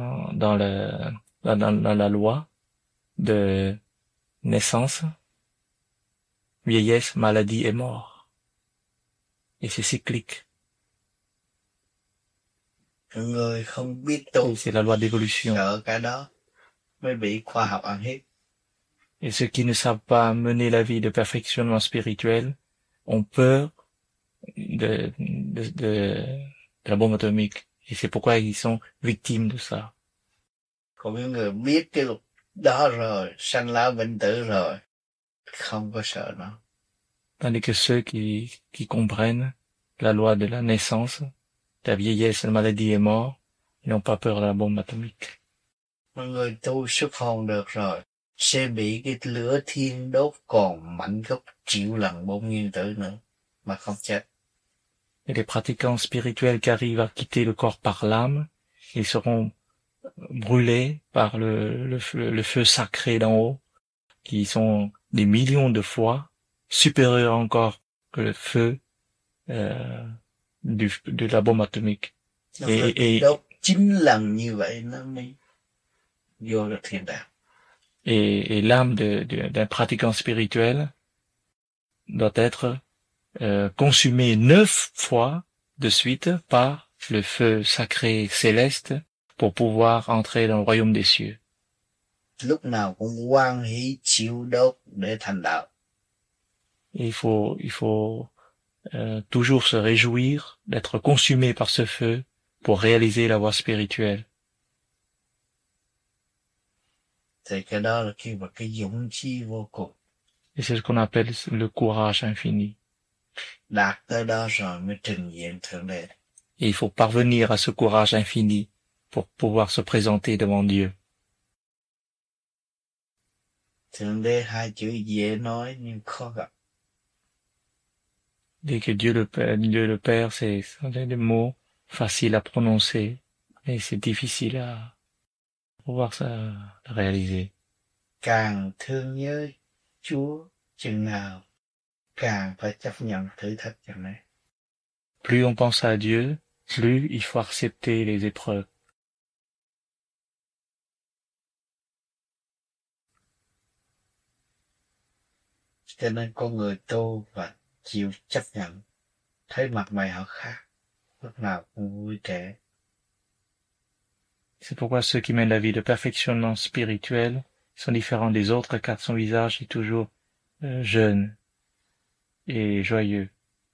la loi de naissance, vieillesse, maladie et mort. Et c'est cyclique. Người không biết tu, C'est la loi d'évolution. sợ cái đó mới bị khoa học ăn hiếp. Et ceux qui ne savent pas mener la vie de perfectionnement spirituel ont peur de la bombe atomique. Et c'est pourquoi ils sont victimes de ça. Còn những người biết cái luật đó rồi, sanh lão bệnh tử rồi, không có sợ nó. Tandis que ceux qui comprennent la loi de la naissance, la vieillesse, la maladie et mort, ils n'ont pas peur de la bombe atomique. Mọi người tu xuất hồn được rồi, sẽ bị cái lửa thiên đốt còn mạnh gấp triệu lần bom nguyên tử nữa, mà không chết. Et les pratiquants spirituels qui arrivent à quitter le corps par l'âme, ils seront brûlés par le feu sacré d'en haut, qui sont des millions de fois supérieurs encore que le feu de la bombe atomique. Nó phải đốt 9 lần như vậy nó mới vô được thiên đàng. Et l'âme d'un pratiquant spirituel doit être consumée 9 fois de suite par le feu sacré céleste pour pouvoir entrer dans le royaume des cieux. lúc nào cũng hoan hỷ chịu đốt để thành đạo. Et il faut toujours se réjouir d'être consumé par ce feu pour réaliser la voie spirituelle. Thì cái đó là khi mà cái dũng chí vô cùng. Et c'est ce qu'on appelle le courage infini. Đạt tới đó rồi mới trình diện Thượng Đế. Et il faut parvenir à ce courage infini pour pouvoir se présenter devant Dieu. Thượng Đế hai chữ dễ nói nhưng khó gặp. Dès que Dieu le Père, c'est des mots faciles à prononcer, et c'est difficile à pouvoir ça réaliser. Càng thương nhớ Chúa chừng nào, càng phải chấp nhận thử thách chừng này. Plus on pense à Dieu, plus il faut accepter les épreuves. Cho nên con người tu và chịu chấp nhận, thấy mặt mày họ khác, lúc nào cũng vui trẻ. C'est pourquoi ceux qui mènent la vie de perfectionnement spirituel sont différents des autres, car son visage est toujours jeune et joyeux.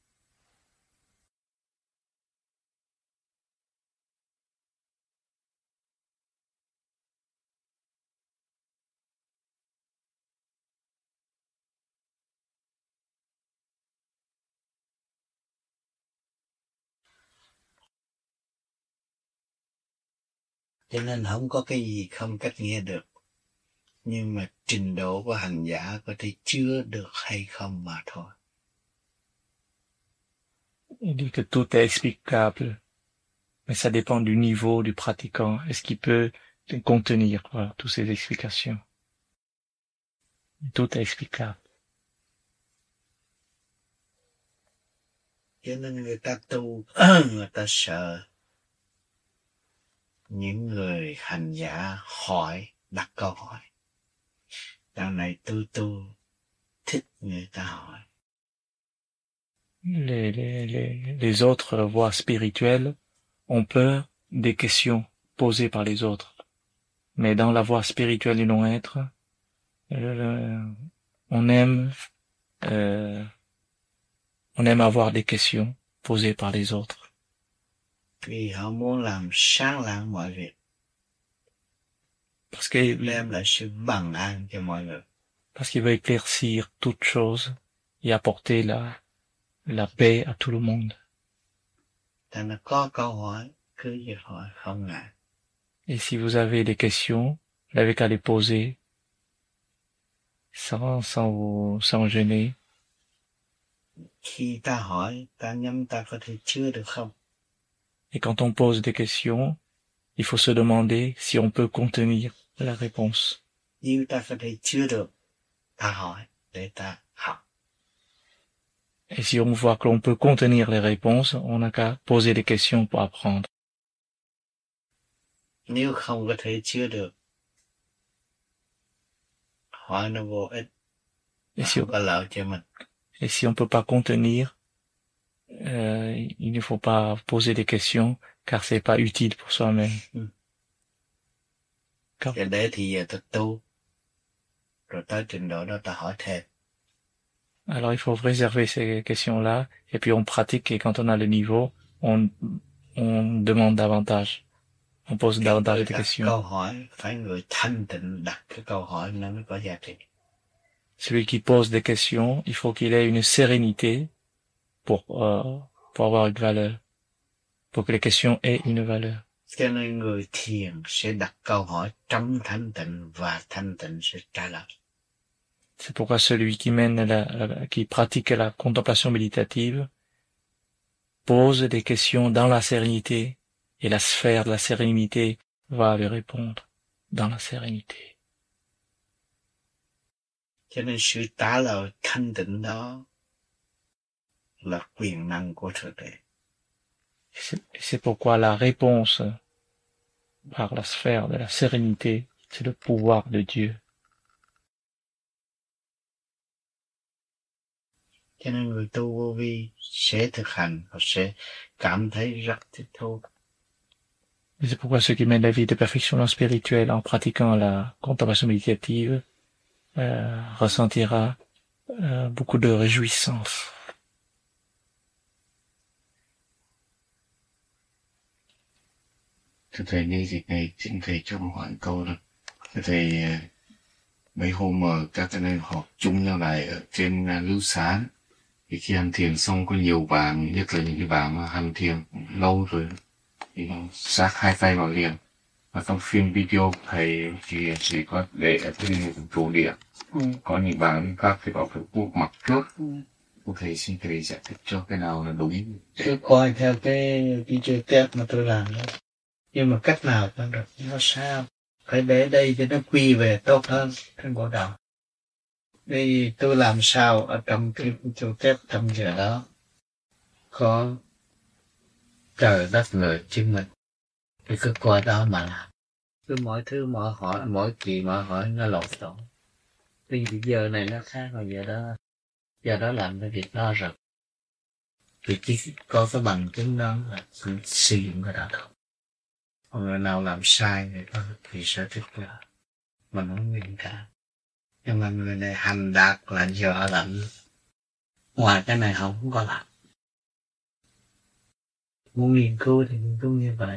Cho nên không có cái gì không cách nghĩa được. Nhưng mà trình độ của hành giả có thể chứa được hay không mà thôi. Il dit que tout est explicable, mais ça dépend du niveau du pratiquant. Est-ce qu'il peut contenir toutes ces explications? Tout est explicable. Cho nên người ta tu, người ta sợ những người hành giả hỏi, đặt câu hỏi. Dạo này tôi tu, thích người ta hỏi. Les autres voies spirituelles ont peur des questions posées par les autres. Mais dans la voie spirituelle du non-être, on aime avoir des questions posées par les autres. Vì họ muốn làm sáng lạng mọi việc. Parce que đem lại sự bằng an cho mọi người. Parce qu'il veut éclaircir toutes choses et apporter la paix à tout le monde. Thành là có câu hỏi, cứ việc hỏi, không ngại. Et si vous avez des questions, vous n'avez qu'à les poser sans gêner. Khi ta hỏi, ta nhắm ta có thể chứa được không? Et quand on pose des questions, il faut se demander si on peut contenir la réponse. Nếu ta có thể chứa được, ta hỏi để ta học. Et si on voit que l'on peut contenir les réponses, on n'a qu'à poser des questions pour apprendre. Nếu không có thể chứa được, hỏi nó vô ích, không có lợi cho mình. Et si on peut pas contenir, il ne faut pas poser des questions, car c'est pas utile pour soi-même. Cái đấy thì giờ ta tu, rồi tới trình độ đó ta hỏi thêm. Alors il faut réserver ces questions-là, et puis on pratique, et quand on a le niveau, on demande davantage. On pose davantage de questions. Câu hỏi phải người thanh tịnh đặt cái câu hỏi nó mới có giá trị. Celui qui pose des questions, il faut qu'il ait une sérénité pour avoir une valeur, pour que les questions aient une valeur. Cho nên người thiền sẽ đặt câu hỏi trong thanh tịnh và thanh tịnh sẽ trả lời. C'est pourquoi celui qui qui pratique la contemplation méditative pose des questions dans la sérénité, et la sphère de la sérénité va lui répondre dans la sérénité. Cho nên sự trả lời thanh tịnh đó là quyền năng của Thượng Đế. C'est pourquoi la réponse par la sphère de la sérénité, c'est le pouvoir de Dieu. Cho nên người tu vô vi sẽ thực hành và sẽ cảm thấy rất thích thú. Et c'est pourquoi ceux qui mènent la vie de perfectionnement spirituel en pratiquant la contemplation méditative ressentira beaucoup de réjouissance. Thầy như dịp này xin thầy cho hỏi câu đó. Thầy mấy hôm mà các anh em họp chung nhau lại ở trên lưu xá, thì khi hành thiền xong có nhiều bạn, nhất là những cái bạn mà hành thiền lâu rồi, thì nó sát hai tay vào liền. Và trong phim video của thầy thì chỉ có để ở cái trụ địa. Có những bạn khác thì bảo phải buộc mặt trước. Của thầy xin thầy giải thích cho cái nào là đúng. Tôi coi theo cái video test mà tôi làm đó. Nhưng mà cách nào cũng được, nó sao? Phải để đây cho nó quy về tốt hơn trên bộ đầu. Vì tôi làm sao ở trong cái video test trong giờ đó có trời đất người chứng minh. Thì cứ coi đó mà làm. Cứ mỗi thứ mỗi kỳ mỗi hỏi nó lộn xộn. Vì giờ này nó khác rồi giờ đó làm cái việc đó rồi. Vì chỉ có cái bằng chứng đó là sử dụng cái đó thôi. Còn người nào làm sai thì sẽ thích là mình không nguyên cả. Nhưng mà người này hành đạt là giờ làm. Ngoài cái này không có làm. Muốn nghiên cứu thì nghiên cứu như vậy.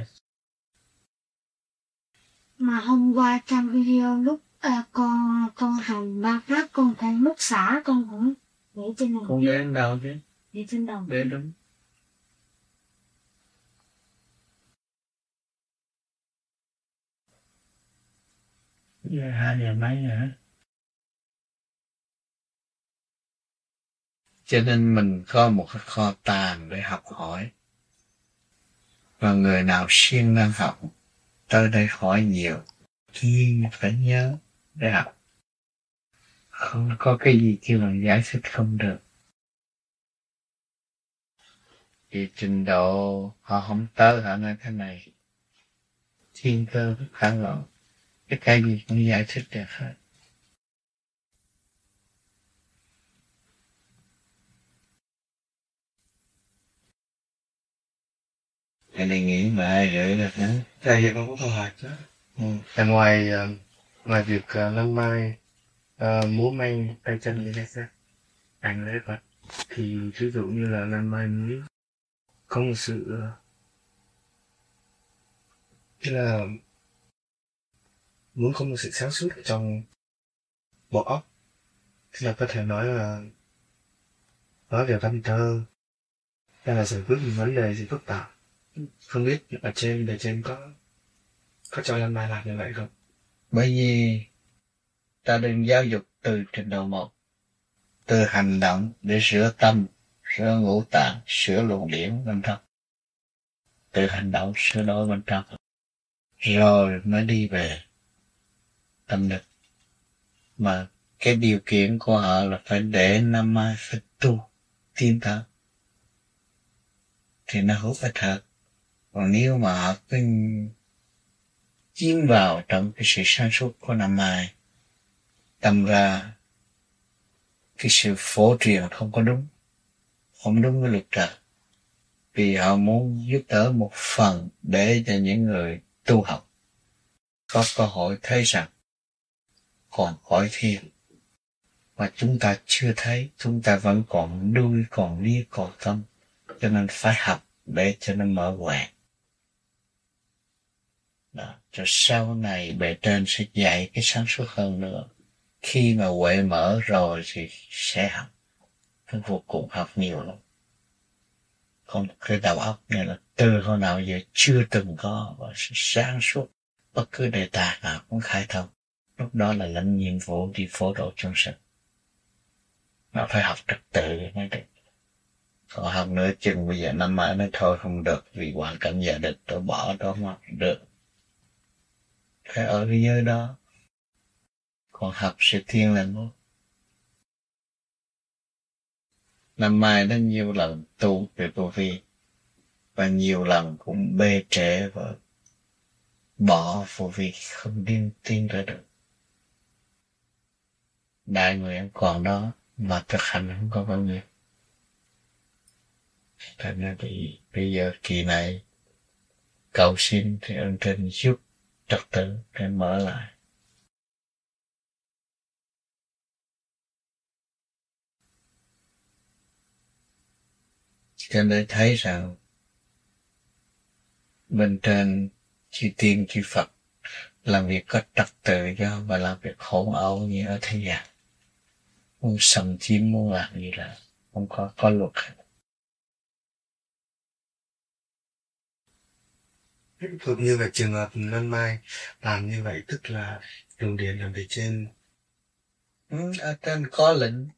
Mà hôm qua trong video lúc con hành ba pháp con lúc xả con cũng để trên này. Con để lên đầu chứ. Để trên đầu. Để đúng. Giờ 2 giờ mấy hả? Cho nên mình có một cái kho tàng để học hỏi. Và người nào siêng năng học, tới đây hỏi nhiều. Thì phải nhớ để học. Không có cái gì kêu bằng giải thích không được. Vì trình độ họ không tới, họ nói thế này. Thiên cơ bất khả lộ. Cái gì cũng giải thích được hết. Thầy này nghĩ mà ai gửi được nữa. Thầy hiện con có câu hỏi chứ. Ngoài việc lân mai, múa may tay chân như thế khác, hành lễ Phật, thì ví dụ như là lân mai núi có một sự tức là muốn có một sự sáng suốt trong bộ óc, tức là có thể nói về văn thơ hay là giải quyết những vấn đề gì phức tạp. Không biết ở trên bề trên có cho lân mai làm như vậy không? Bởi vì ta đừng giáo dục từ trình độ 1. Từ hành động để sửa tâm, sửa ngũ tạng, sửa luồng điển bên trong. Từ hành động sửa đổi bên trong. Rồi mới đi về tâm lực. Mà cái điều kiện của họ là phải để năm mai phải tu, tiến tới. Thì nó hữu ích thật. Còn nếu mà họ cứ chìm vào trong cái sự sáng suốt của năm mai, tâm ra cái sự phổ truyền không có đúng, không đúng với luật trời. Vì họ muốn giúp đỡ một phần để cho những người tu học có cơ hội thấy rằng còn cõi thiên mà chúng ta chưa thấy, chúng ta vẫn còn đuôi, còn lia, còn tâm, cho nên phải học để cho nó mở quạng. Đó. Rồi sau này bề trên sẽ dạy cái sáng suốt hơn nữa. Khi mà huệ mở rồi thì sẽ học. Nó vô cùng học nhiều lắm. Còn cái đầu óc này là từ hồi nào giờ chưa từng có và sáng suốt. Bất cứ đề tài nào cũng khai thông. Lúc đó là lãnh nhiệm vụ đi phổ độ chúng sinh. Nó phải học trật tự mới được. Còn học nữa chừng bây giờ năm mai nói thôi không được vì hoàn cảnh gia đình tôi bỏ đó mà không được. Phải ở cái giới đó. Còn học sự thiên là một. Năm mai nó nhiều lần tu về tu vi. Và nhiều lần cũng bê trễ và bỏ vô vi không tiến ra được. Đại nguyện còn đó mà thực hành không có bao nhiêu. Thành ra bây giờ kỳ này cầu xin thì ơn trên giúp trật tự để mở lại. Cho nên thấy rằng bên trên chư Tiên chư Phật làm việc có trật tự do và làm việc hỗn ẩu như ở thế gian. Muốn xâm chiếm muốn làm gì là không có luật. Cũng như là trường hợp Lân Mai làm như vậy, tức là đường điện làm về trên. Ở trên có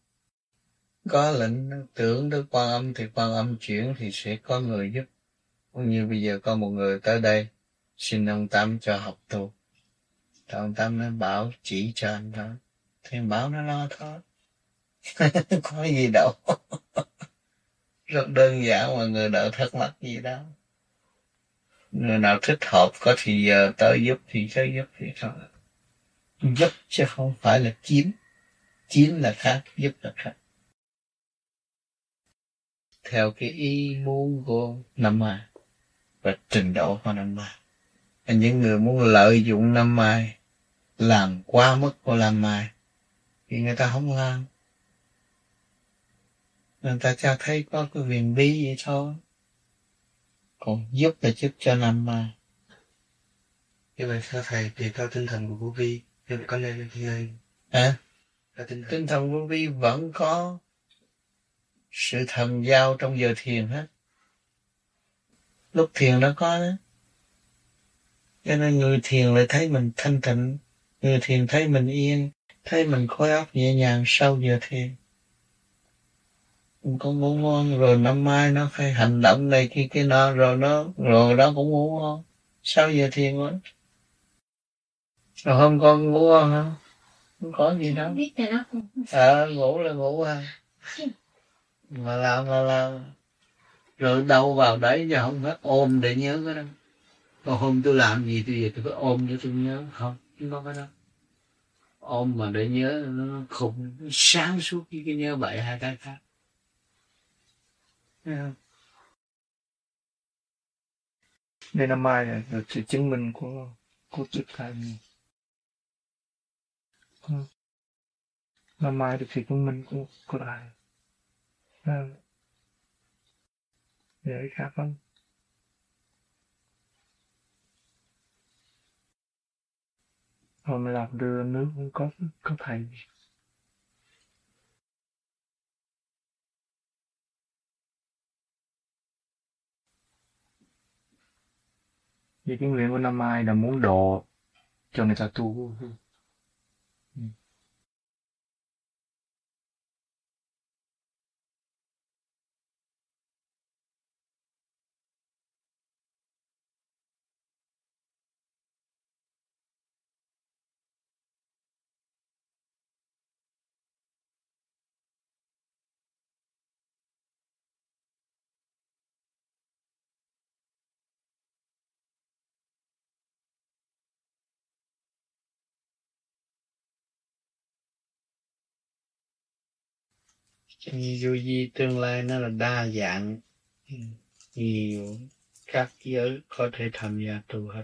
lệnh tưởng tới Quan Âm thì Quan Âm chuyển thì sẽ có người giúp. Cũng như bây giờ có một người tới đây xin ông Tám cho học tu, thì ông Tám nó bảo chỉ cho anh thôi, thì anh bảo nó lo thôi. Có gì đâu. Rất đơn giản mà người nào thắc mắc gì đâu. Người nào thích hợp có thì giờ tới giúp thì tới giúp thì thôi. Giúp chứ không phải là chiếm là khác, giúp là khác. Theo cái ý muốn của Nam Mai và trình độ của Nam Mai. Những người muốn lợi dụng Nam Mai, làm quá mức của Nam Mai thì người ta không làm. Người ta cho thấy có cái quyền bí vậy thôi. Còn giúp là giúp cho Nam Mai. Như vậy theo thầy thì theo tinh thần của Vô Vi thì có nên tinh thần Vô Vi vẫn có sự thần giao trong giờ thiền hết. Lúc thiền nó có đó. Cho nên người thiền lại thấy mình thanh tịnh, người thiền thấy mình yên, thấy mình khối óc nhẹ nhàng sau giờ thiền. Mình có ngủ ngon rồi Nam Mai nó phải hành động này kia nọ rồi nó cũng ngủ ngon. Sau giờ thiền quá. Rồi hôm con ngủ ngon không? Không có gì đâu. Biết là nó không. Ngủ là ngủ Mà làm. Rồi đâu vào đấy chứ không phải ôm để nhớ cái đó. Còn hôm tôi làm gì tôi phải ôm để tôi nhớ. Không có cái đó. Ôm mà để nhớ nó khùng, sáng suốt cái nhớ bậy hai cái khác. Đây Nam Mai là sự chứng minh của tất cả. Nam Mai được sự chứng minh của Thầy. Để khác lắm. Rồi mình làm đưa nước cũng có Thầy. Vì cái nguyện của Nam Mai là muốn độ cho người ta tu. Vô vi tương lai nó là đa dạng, nhiều các giới có thể tham gia tu hết.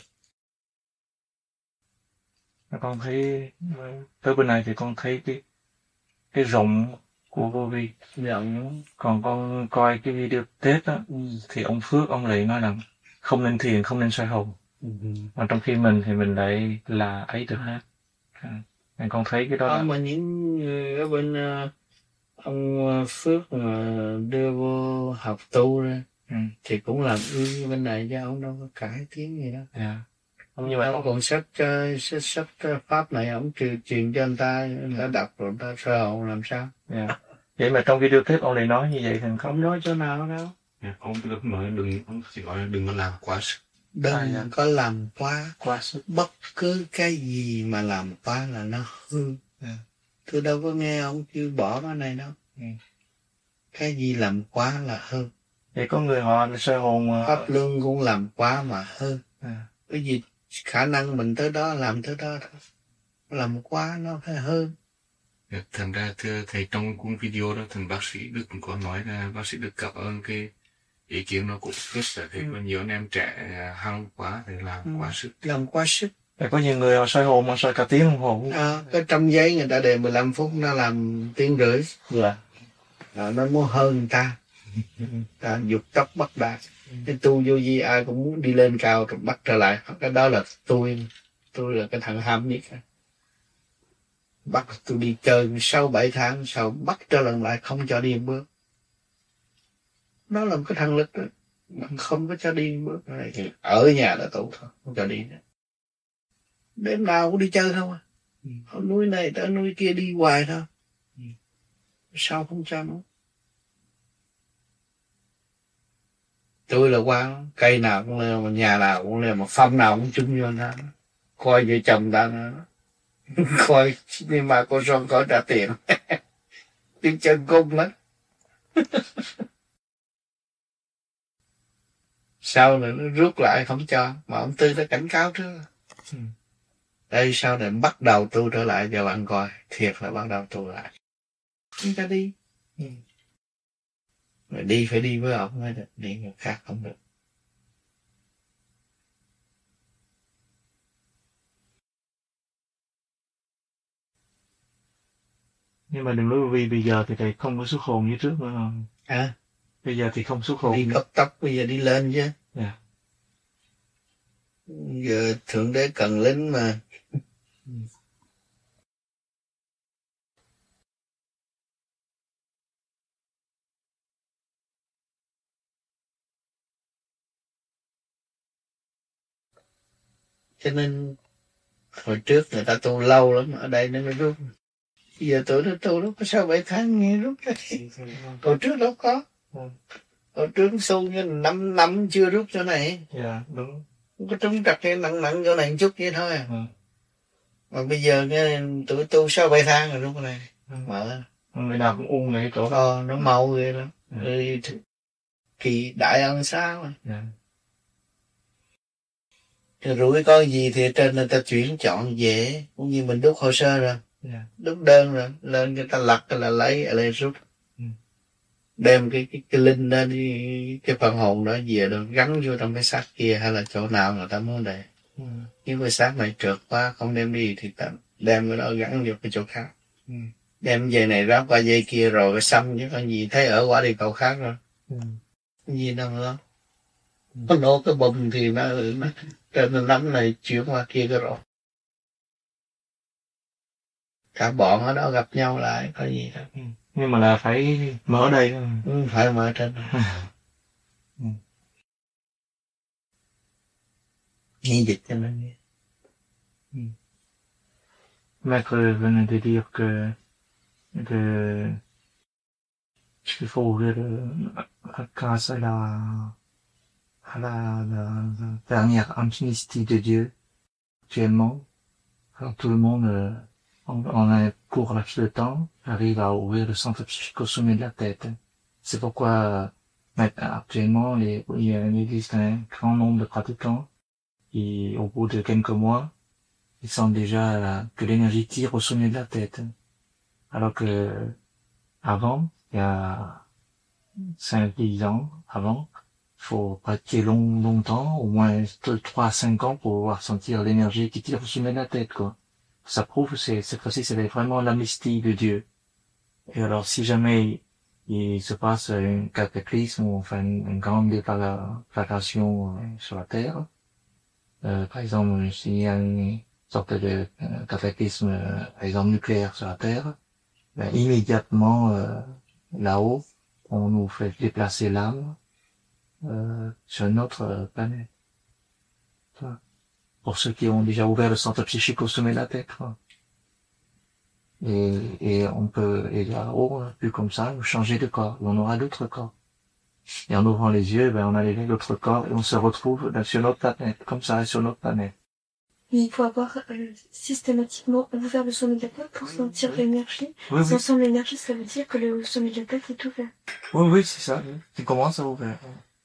Con thấy tới bên này thì con thấy cái rộng của Vô Vi. Rộng. Còn con coi cái video Tết á, thì ông Phước ông lại nói rằng không nên thiền, không nên soi hồn. Mà trong khi mình thì mình lại là ấy được hết. Nên con thấy cái đó là... Mà những người ở bên ông Phước mà đưa vô học tu ra thì cũng làm ư bên này chứ ông đâu có cải tiến gì đâu. Nhưng mà ông còn sách pháp này ông truyền cho anh ta đọc rồi người ta sơ hồn làm sao. Vậy mà trong video Tết ông lại nói như vậy thì không nói chỗ nào đâu. Ông nói ông chỉ gọi là đừng có làm quá sức. Đừng có làm quá sức. Bất cứ cái gì mà làm quá là nó hư. Tôi đâu có nghe ông kêu bỏ cái này đâu. Cái gì làm quá là hư. Vậy có người họ soi hồn mà... Pháp luân cũng làm quá mà hư. Cái gì khả năng mình tới đó làm tới đó thôi. Làm quá nó phải hư. Thành ra thưa thầy, trong cuốn video đó thằng bác sĩ Đức có nói là bác sĩ Đức cảm ơn ý kiến nó cũng rất là thích, có nhiều anh em trẻ hăng quá thì làm quá sức. Làm quá sức. Có nhiều người họ soi hồn mà soi cả tiếng đồng hồ. Cái trong giấy người ta đề 15 phút, nó làm tiếng rưỡi. Dạ. Nó muốn hơn người ta. Ta dục tốc bắt đạt. Cái tu vô vi ai cũng muốn đi lên cao rồi bắt trở lại. Cái đó là tôi là cái thằng ham nhất. Bắt tôi đi chơi 6-7 tháng sau bắt trở lại không cho đi một bước. Nó là một cái thằng lực đó. Mà không có cho đi một bước này. Ở nhà là tụ thôi, không cho đi nữa. Đêm nào cũng đi chơi thôi. Núi này tới núi kia đi hoài thôi. Sao không cho nó? Tôi là quan, cây nào cũng leo, mà nhà nào cũng leo, mà phong nào cũng chung vô nó. Coi vợ chồng ta nó. Coi, nhưng mà cô son có trả tiền. Tiếng chân cung lắm. Sau này nó rút lại không cho, mà ông Tư đã cảnh cáo trước. Đây sau này bắt đầu tu trở lại cho bạn coi, thiệt là bắt đầu tu lại. Chúng ta đi. Mà đi phải đi với ông mới được, đi người khác không được. Nhưng mà đừng nói vì bây giờ thì thầy không có xuất hồn như trước nữa. Bây giờ thì không xuất hồn. Đi cấp tốc bây giờ đi lên chứ. Yeah. Giờ Thượng Đế cần lính mà. Cho nên hồi trước người ta tu lâu lắm, ở đây nó mới rút. Bây giờ tụi nó tu nó có 6-7 tháng nghe rút ra. Hồi trước đâu có. Hồi trước tu như 5 năm chưa rút chỗ này. Dạ, đúng. Có trúng trật cái nặng chỗ này một chút vậy thôi. Mà bây giờ cái tụi tu 6-7 tháng rồi rút cái này. Mở. Người nào cũng ung này chỗ. Nó mau ghê lắm. Kỳ đại ân sao mà. Rủi có gì thì trên người ta chuyển chọn dễ, cũng như mình đút hồ sơ rồi, đút đơn rồi, lên người ta lật là lấy rút, đem cái linh đó đi, cái phần hồn đó về rồi gắn vô trong cái xác kia hay là chỗ nào người ta muốn để. Nếu cái xác này trượt quá không đem đi thì ta đem cái đó gắn vô cái chỗ khác, đem dây này ráp qua dây kia rồi cái xăm chứ còn gì thấy ở quả đi cầu khác rồi, cái gì đâu nữa. Có nổ cái bùm thì nó trên nó nắm này chuyển qua kia cái rồi. Cả bọn ở đó gặp nhau lại có gì đâu. Nhưng mà là phải mở đây. Phải mở trên đây. Nghe dịch cho nó nghe. Maître venait de dire que qu'il faut ouvrir grâce à la dernière amnistie de Dieu actuellement. Alors tout le monde, en un court laps de temps, arrive à ouvrir le centre psychique au sommet de la tête. C'est pourquoi actuellement il existe un grand nombre de pratiquants qui, au bout de quelques mois, ils sentent déjà que l'énergie tire au sommet de la tête. Alors que avant, il y a 5-10 ans avant, il faut pratiquer longtemps, au moins 3 à 5 ans pour pouvoir sentir l'énergie qui tire au sommet de la tête, quoi. Ça prouve que cette fois-ci, c'est vraiment l'amnistie de Dieu. Et alors, si jamais il se passe un cataclysme, ou enfin une grande déflagration sur la Terre, par exemple, s'il y a une sorte de cataclysme, par exemple nucléaire sur la Terre, ben, immédiatement là-haut, on nous fait déplacer l'âme sur une autre planète. Pour ceux qui ont déjà ouvert le centre psychique au sommet de la tête, quoi. Et on peut, et là-haut, plus comme ça, changer de corps. Et on aura d'autres corps. Et en ouvrant les yeux, ben, on a d'autres corps et on se retrouve sur notre planète, comme ça, sur notre planète. Mais il faut avoir systématiquement ouvert le sommet de la tête pour sentir l'énergie. Oui, si on sent l'énergie, ça veut dire que le sommet de la tête est ouvert. Oui, c'est ça. Tu commences à ouvrir.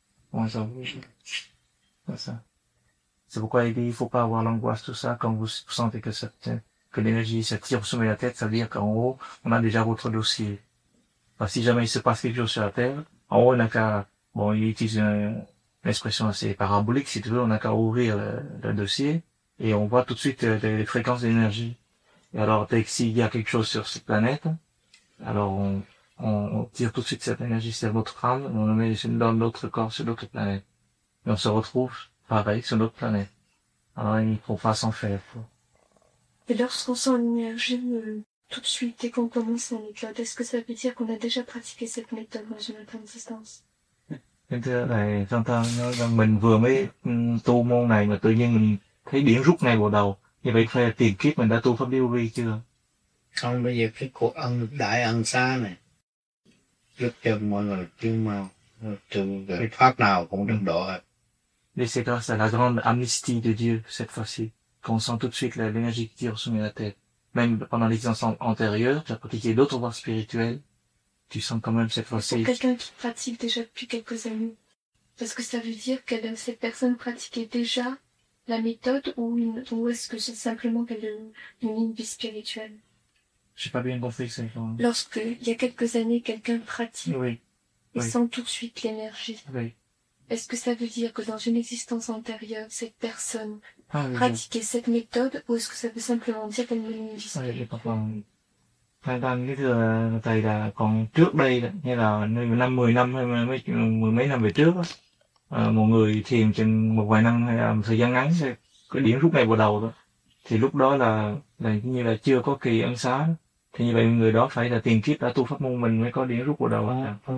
C'est ça. C'est pourquoi il dit, il faut pas avoir l'angoisse, tout ça, quand vous sentez que l'énergie se tire au sommet de la tête, ça veut dire qu'en haut, on a déjà votre dossier. Enfin, si jamais il se passe quelque chose sur la Terre, en haut, on n'a qu'à Bon, il utilise une expression assez parabolique, si tu veux, on n'a qu'à ouvrir le dossier et on voit tout de suite les fréquences d'énergie. Et alors, dès que s'il y a quelque chose sur cette planète, alors on tire tout de suite cette énergie sur notre âme, on le met dans notre corps, sur d'autres planètes. Et on se retrouve pareil sur notre planète. Alors, il faut pas s'en faire, quoi. Et lorsqu'on sent l'énergie tout de suite dès qu'on commence la méthode, est-ce que ça veut dire qu'on a déjà pratiqué cette méthode dans une autre existence? Nên thế này, trong ta nói rằng mình vừa mới tu môn này mà tự nhiên mình thấy điển rút ngay vào đầu. Như vậy phải là tiền kiếp mình đã tu pháp điêu vi chưa? Không, bây giờ cái cuộc đại ân xá này giúp cho mọi người chuyên môn từ cái pháp nào cũng được độ hết. Et c'est grâce à la grande amnistie de Dieu, cette fois-ci, qu'on sent tout de suite l'énergie qui tire sur la tête. Même pendant l'existence antérieure, tu as pratiqué d'autres voies spirituelles, tu sens quand même cette fois-ci. Pour quelqu'un qui pratique déjà depuis quelques années, est-ce que ça veut dire que cette personne pratiquait déjà la méthode ou est-ce que c'est simplement qu'elle a une vie spirituelle? J'ai pas bien compris ça. Lorsque, il y a quelques années, quelqu'un pratique Oui. et Oui. sent tout de suite l'énergie, Oui. est-ce que ça veut dire que dans une existence antérieure, cette personne Ah, oui, pratiquait cette méthode ou est-ce que ça veut simplement dire qu'elle a une vie J'ai spirituelle? pas compris. Cái thưa thầy là còn trước đây, như là 10 năm hay mười mấy năm về trước á, một người thiền chừng một vài năm hay là một thời gian ngắn thì cái điển rút này vào đầu thôi, thì lúc đó là như là chưa có kỳ ân xá, thì như vậy người đó phải là tiền kiếp đã tu pháp môn mình mới có điển rút vào đầu.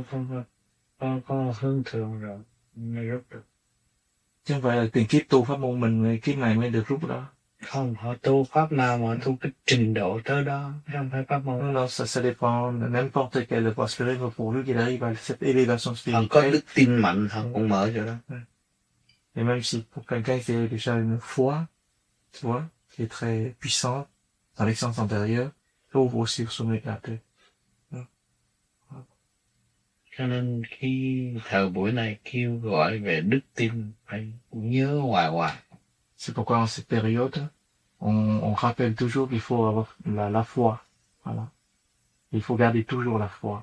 Có hướng thường rồi mới rút được. Chứ không phải là tiền kiếp tu pháp môn mình kiếp này mới được rút đó. Không, họ tu pháp nào mà tu cái trình độ tới đó, không phải pháp môn. Non, ça dépend de n'importe quelle voie spirituelle, pourvu qu'il arrive à cette élévation Họ có spirituelle. đức tin mạnh, họ cũng mở cho đó. Et même si pour quelqu'un qui a déjà une foi, tu vois, qui est très puissante dans l'existence antérieure, ouvre aussi son éclaté. Cho nên khi thời buổi này kêu gọi về đức tin phải nhớ hoài hoài. C'est pourquoi en cette période, on rappelle toujours qu'il faut avoir la foi. Voilà. Il faut garder toujours la foi.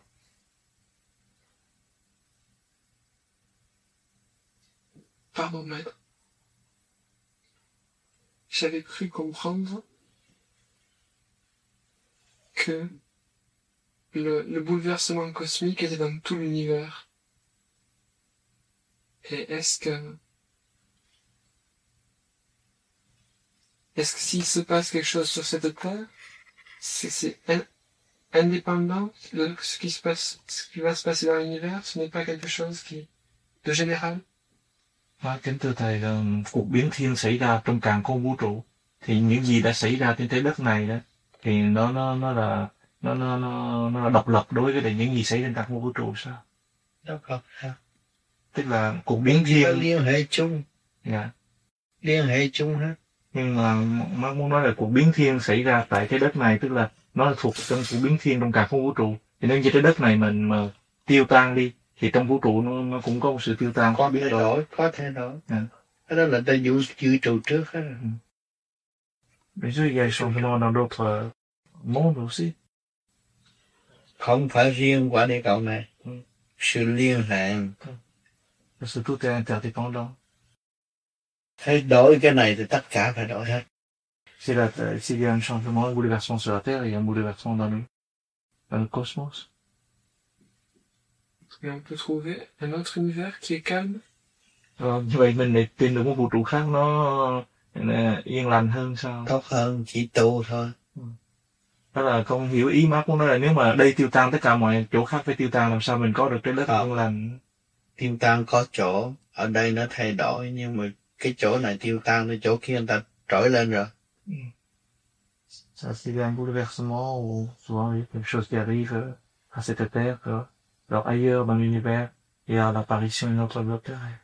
Pardon, maître. J'avais cru comprendre que le bouleversement cosmique était dans tout l'univers. Et est-ce que s'il se passe quelque chose sur cette terre, c'est indépendant de ce qui va se passer dans l'univers, ce n'est pas quelque chose de général? Kính thưa thầy, cuộc biến thiên xảy ra trong càn khôn vũ trụ, thì những gì đã xảy ra trên trái đất này đó, thì nó là độc lập đối với những gì xảy ra trên càn khôn vũ trụ sao? Độc lập sao? Tức là cuộc biến thiên liên hệ chung. Dạ. Liên hệ chung hết. Nhưng mà nó muốn nói là cuộc biến thiên xảy ra tại trái đất này, tức là nó là thuộc trong cuộc biến thiên trong càn khôn vũ trụ. Thì nếu như trái đất này mình mà tiêu tan đi, thì trong vũ trụ nó cũng có một sự tiêu tan, có biến đổi, có thay đổi. Cái đó là ta vũ trụ trước hết. Mais il y a des changements dans d'autres mondes aussi. Không phải riêng quả địa cầu này. Sự liên hệ. Parce que tout est interdépendant. Thay đổi cái này thì tất cả phải đổi hết. S'il y a un changement, un bouleversement sur la Terre, il y a un bouleversement dans le cosmos. Et on peut trouver un autre univers qui est calme. Như vậy mình lại tìm được một vũ trụ khác nó yên lành hơn sao? Tốt hơn, chỉ tu thôi. Đó là con hiểu ý Mark muốn nói là nếu mà đây tiêu tan tất cả mọi chỗ khác phải tiêu tan, làm sao mình có được trái đất yên lành? Tiêu tan có chỗ, ở đây nó thay đổi, nhưng mà cái chỗ này tiêu tan, cái chỗ kia người ta trỗi lên rồi. Ça, c'est un bouleversement ou souvent quelque chose qui arrive à cette terre, alors ailleurs dans l'univers, il y a l'apparition d'une autre globe terrestre.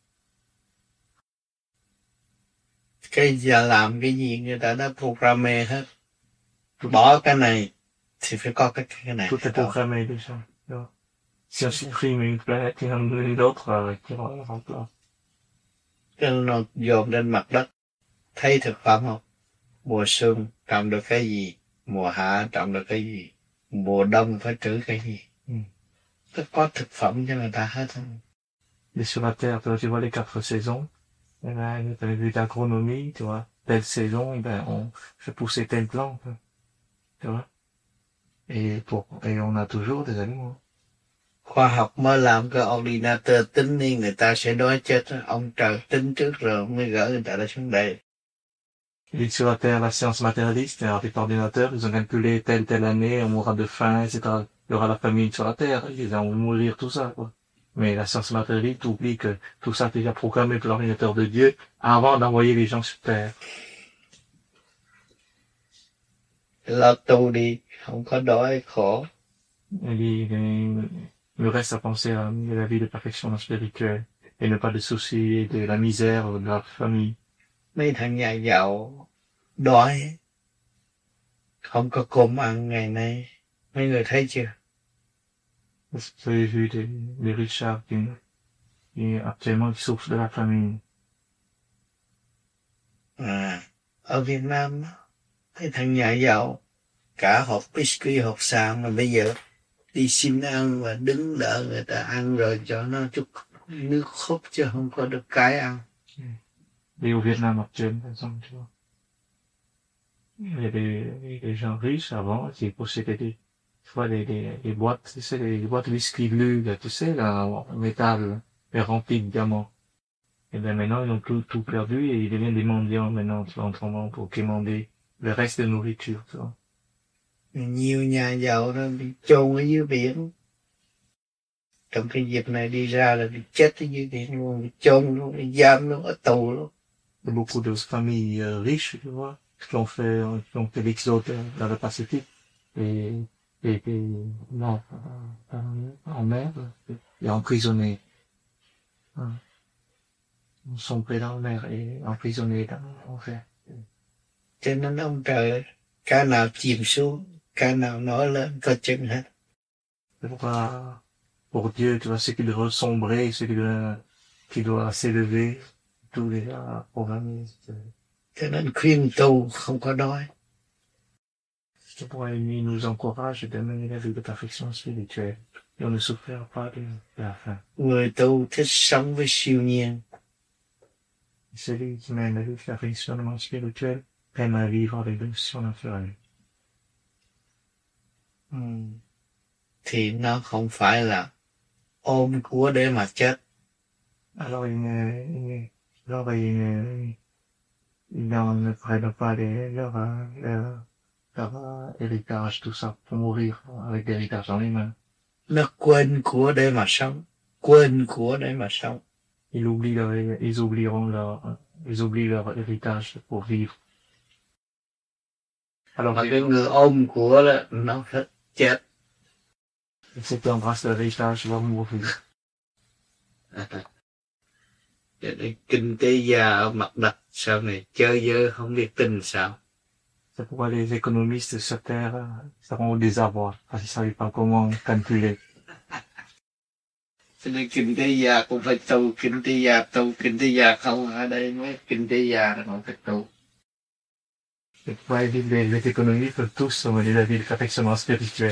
Cái giờ làm cái gì người ta đã programmé hết. Bỏ cái này thì phải có cái này. Tout est programmé déjà. Si on supprime une planète, il y en a une autre qui va la remplacer. Cái nó dồn lên mặt đất. Thấy thực phẩm không? Mùa xuân trồng được cái gì? Mùa hạ trồng được cái gì? Mùa đông phải trữ cái gì? Có thực phẩm cho người ta hết. Et sur la terre, tu vois les 4 saisons. Et là, tu as vu l'agronomie, tu vois. Telle saison, eh ben, on fait pousser telle plante. Tu vois. Et on a toujours des animaux. Khoa học mới làm cái ordinateur tính đi, người ta sẽ nói chết, ông trời tính trước rồi mới gỡ người ta ra xuống đây. Et sur la terre, la science matérialiste, avec l'ordinateur, ils ont calculé telle année, on mourra de faim, etc. Il y aura la famine sur la terre, ils vont mourir, tout ça, quoi. Mais la science matérialiste oublie que tout ça est déjà programmé par l'ordinateur de Dieu avant d'envoyer les gens sur terre. Lo tu đi, không có đói khổ. Le reste à penser à la vie de perfection spirituelle et ne pas de soucis de la misère ou de la famille. Mấy thằng nhà giàu đói, không có cơm ăn ngày nay, mấy người thấy chưa? Vous avez vu des richards qui actuellement qui souffrent de la famine. Ở Việt Nam, mấy thằng nhà giàu, cả hộp biscuit, hộp xàm mà bây giờ đi xin ăn và đứng đợi người ta ăn rồi cho nó chút nước khúc chứ không có được cái ăn. Et au Vietnam actuel, par exemple, tu vois. Il y a des gens riches avant qui possédaient des boîtes, tu sais, des boîtes whisky bleues, là, tu sais, là, en métal, mais remplies de diamants. Et ben maintenant, ils ont tout perdu et ils deviennent des mendiants maintenant, tu vois, en tombant pour quémander le reste de nourriture, tu vois. Nhiều nhà giàu đó bị chôn ở dưới biển. Trong cái dịp này đi ra là bị chết ở dưới biển luôn, bị chôn luôn, bị giam luôn, ở tù luôn. Beaucoup de familles riches, tu vois, qui ont fait l'exode dans le Pacifique et non, en mer et emprisonnés. Sombrés dans la mer et emprisonnés dans l'enfer. Cho nên ông trời cái nào chìm xuống, cái nào nổi lên có chừng hết. Pour Dieu, tu vois, ce qui doit sombrer, ce qui doit s'élever, tout est programmé. Cho nên khuyên tu không có đói. C'est pourquoi il nous encourage de mener la vie de perfection spirituelle et on ne souffre pas de la faim. Người tu thích sống với siêu nhiên. Celui qui mène la vie de perfection spirituelle aime à vivre avec le surnaturel. Thì nó không phải là ôm của để mà chết. Alors il n'en prennent pas leur héritage, tout ça, pour mourir avec l'héritage dans les mains. Nó quên của để mà sống. Quên của để mà sống. Ils oublient leur héritage pour vivre. Alors, mà cái người ôm của đó, nó chết. Ceux qui embrassent l'héritage vont mourir. Cho nên kinh tế gia ở mặt đất sau này chơi dơ không biết tin sao. C'est pourquoi les économistes sur Terre seront au désarroi, parce qu'ils ne savent pas comment calculer. Cho nên kinh tế gia cũng phải tu, kinh tế gia không ở đây mới kinh tế gia là không phải tu. C'est pourquoi les économistes peuvent tous mener la vie de perfectionnement spirituel.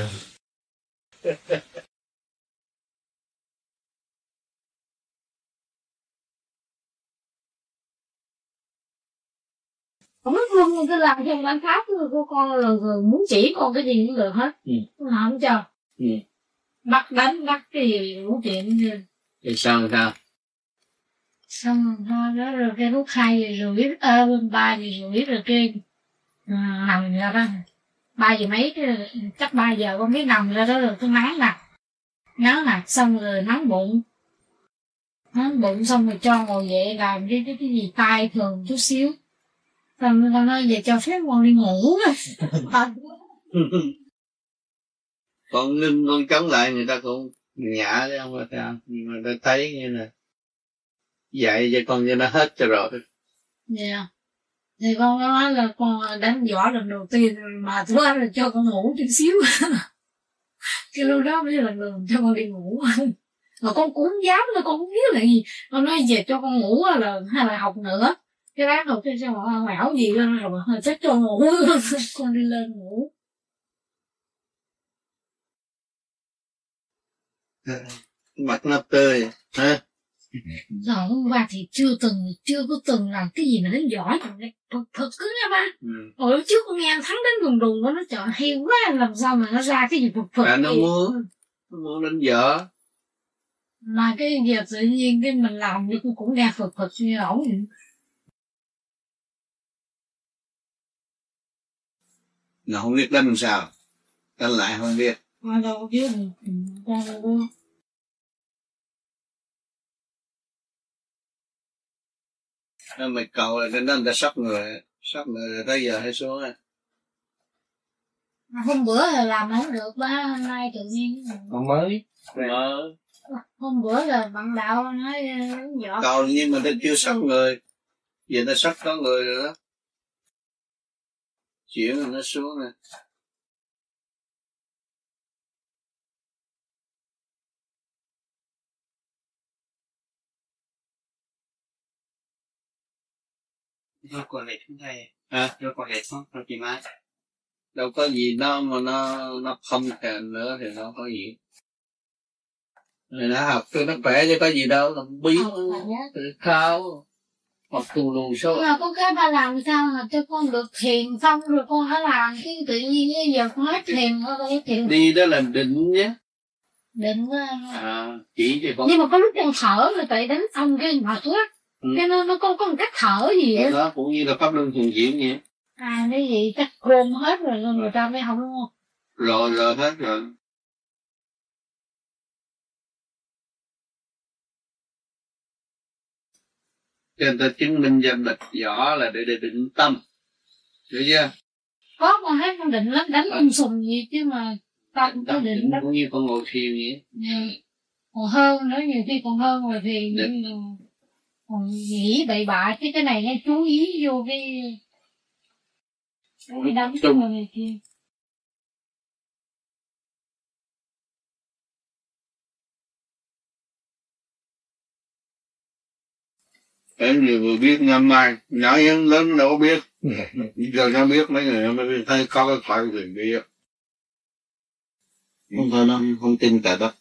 Không tôi làm trong quán pháp của con là muốn chỉ con cái gì cũng được hết. Con không cho. Bắt đánh bắt cái gì muốn chuyện gì. Thì sao? Xong rồi rồi cái lúc 2 giờ rưỡi, bên 3 giờ rưỡi rồi cái nằm ra đó. 3 giờ mấy, chắc 3 giờ con biết nằm ra đó rồi tôi nán nè, xong rồi nắng bụng xong rồi cho ngồi dậy làm cái gì tay thường chút xíu. Xong con nói về cho phép con đi ngủ. Con ngưng con chống lại người ta cũng nhả đấy không phải sao, nhưng mà ta thấy như là dạy cho con cho nó hết cho rồi. Dạ. Thì con nói là con đánh võ lần đầu tiên mà thứ ba là cho con ngủ chút xíu. Cái lúc đó mới là lần cho con đi ngủ. Mà con cũng không dám, con cũng biết là gì. Con nói về cho con ngủ là hay là học nữa. Cái bác học cho họ mẻo gì lên rồi chết cho ngủ. Con đi lên ngủ. Mặt nó tươi ha. Rồi hôm qua thì chưa có từng làm cái gì mà đến giỏi Phật cứ nha ba. Hồi lúc trước con nghe Thắng đến đùng đùng nó trời hay quá, làm sao mà nó ra cái gì Phật nó muốn đến vợ. Mà cái giờ tự nhiên cái mình làm thì cũng nghe Phật như ổng vậy. Nó không biết đánh sao, đánh lại không biết. Mà đâu biết con đâu. Nó mày cầu là trên đó người ta sắp người rồi tới giờ hay xuống á. Hôm bữa là làm không được ba, hôm nay tự nhiên Còn mới. Hôm bữa là bạn đạo nói nhỏ Cầu nhưng mà ta chưa sắp người, giờ ta sắp có người rồi đó, chuyển rồi nó xuống nè. Nó còn lệch không thầy? Nó còn lệch không? Nó chỉ mát. Đâu có gì đó mà nó không thèm nữa thì nó có gì. Rồi nó học tôi nó khỏe chứ có gì đâu, nó biết tự khao học tù lù số. Nhưng mà có cái ba làm sao mà cho con được thiền xong rồi con phải làm chứ tự nhiên giờ con hết thiền nó đâu thiền. Đi đó là định nhé. Định chỉ cho con. Nhưng mà có lúc con thở rồi tại đánh xong cái mệt quá. Cái nó có một cách thở gì á. Đó cũng như là pháp luân thường chuyển vậy. Cái gì chắc khôn hết rồi nên người ta mới không đúng không? Rồi hết rồi. Cho người ta chứng minh ra bạch võ là để định tâm. Hiểu chưa? Có con thấy con định lắm, đánh sùng gì chứ mà ta cũng có định lắm. Cũng như con ngồi thiền vậy. Còn hơn nữa, nhiều khi còn hơn ngồi thiền còn nghĩ bậy bạ chứ cái này nghe chú ý vô cái đấm của người kia. Em người vừa biết ngâm mai, nhỏ nhân lớn đâu có biết. Giờ nó biết mấy người nó biết thấy có cái phải thì biết. Không phải nó không tin cả đó.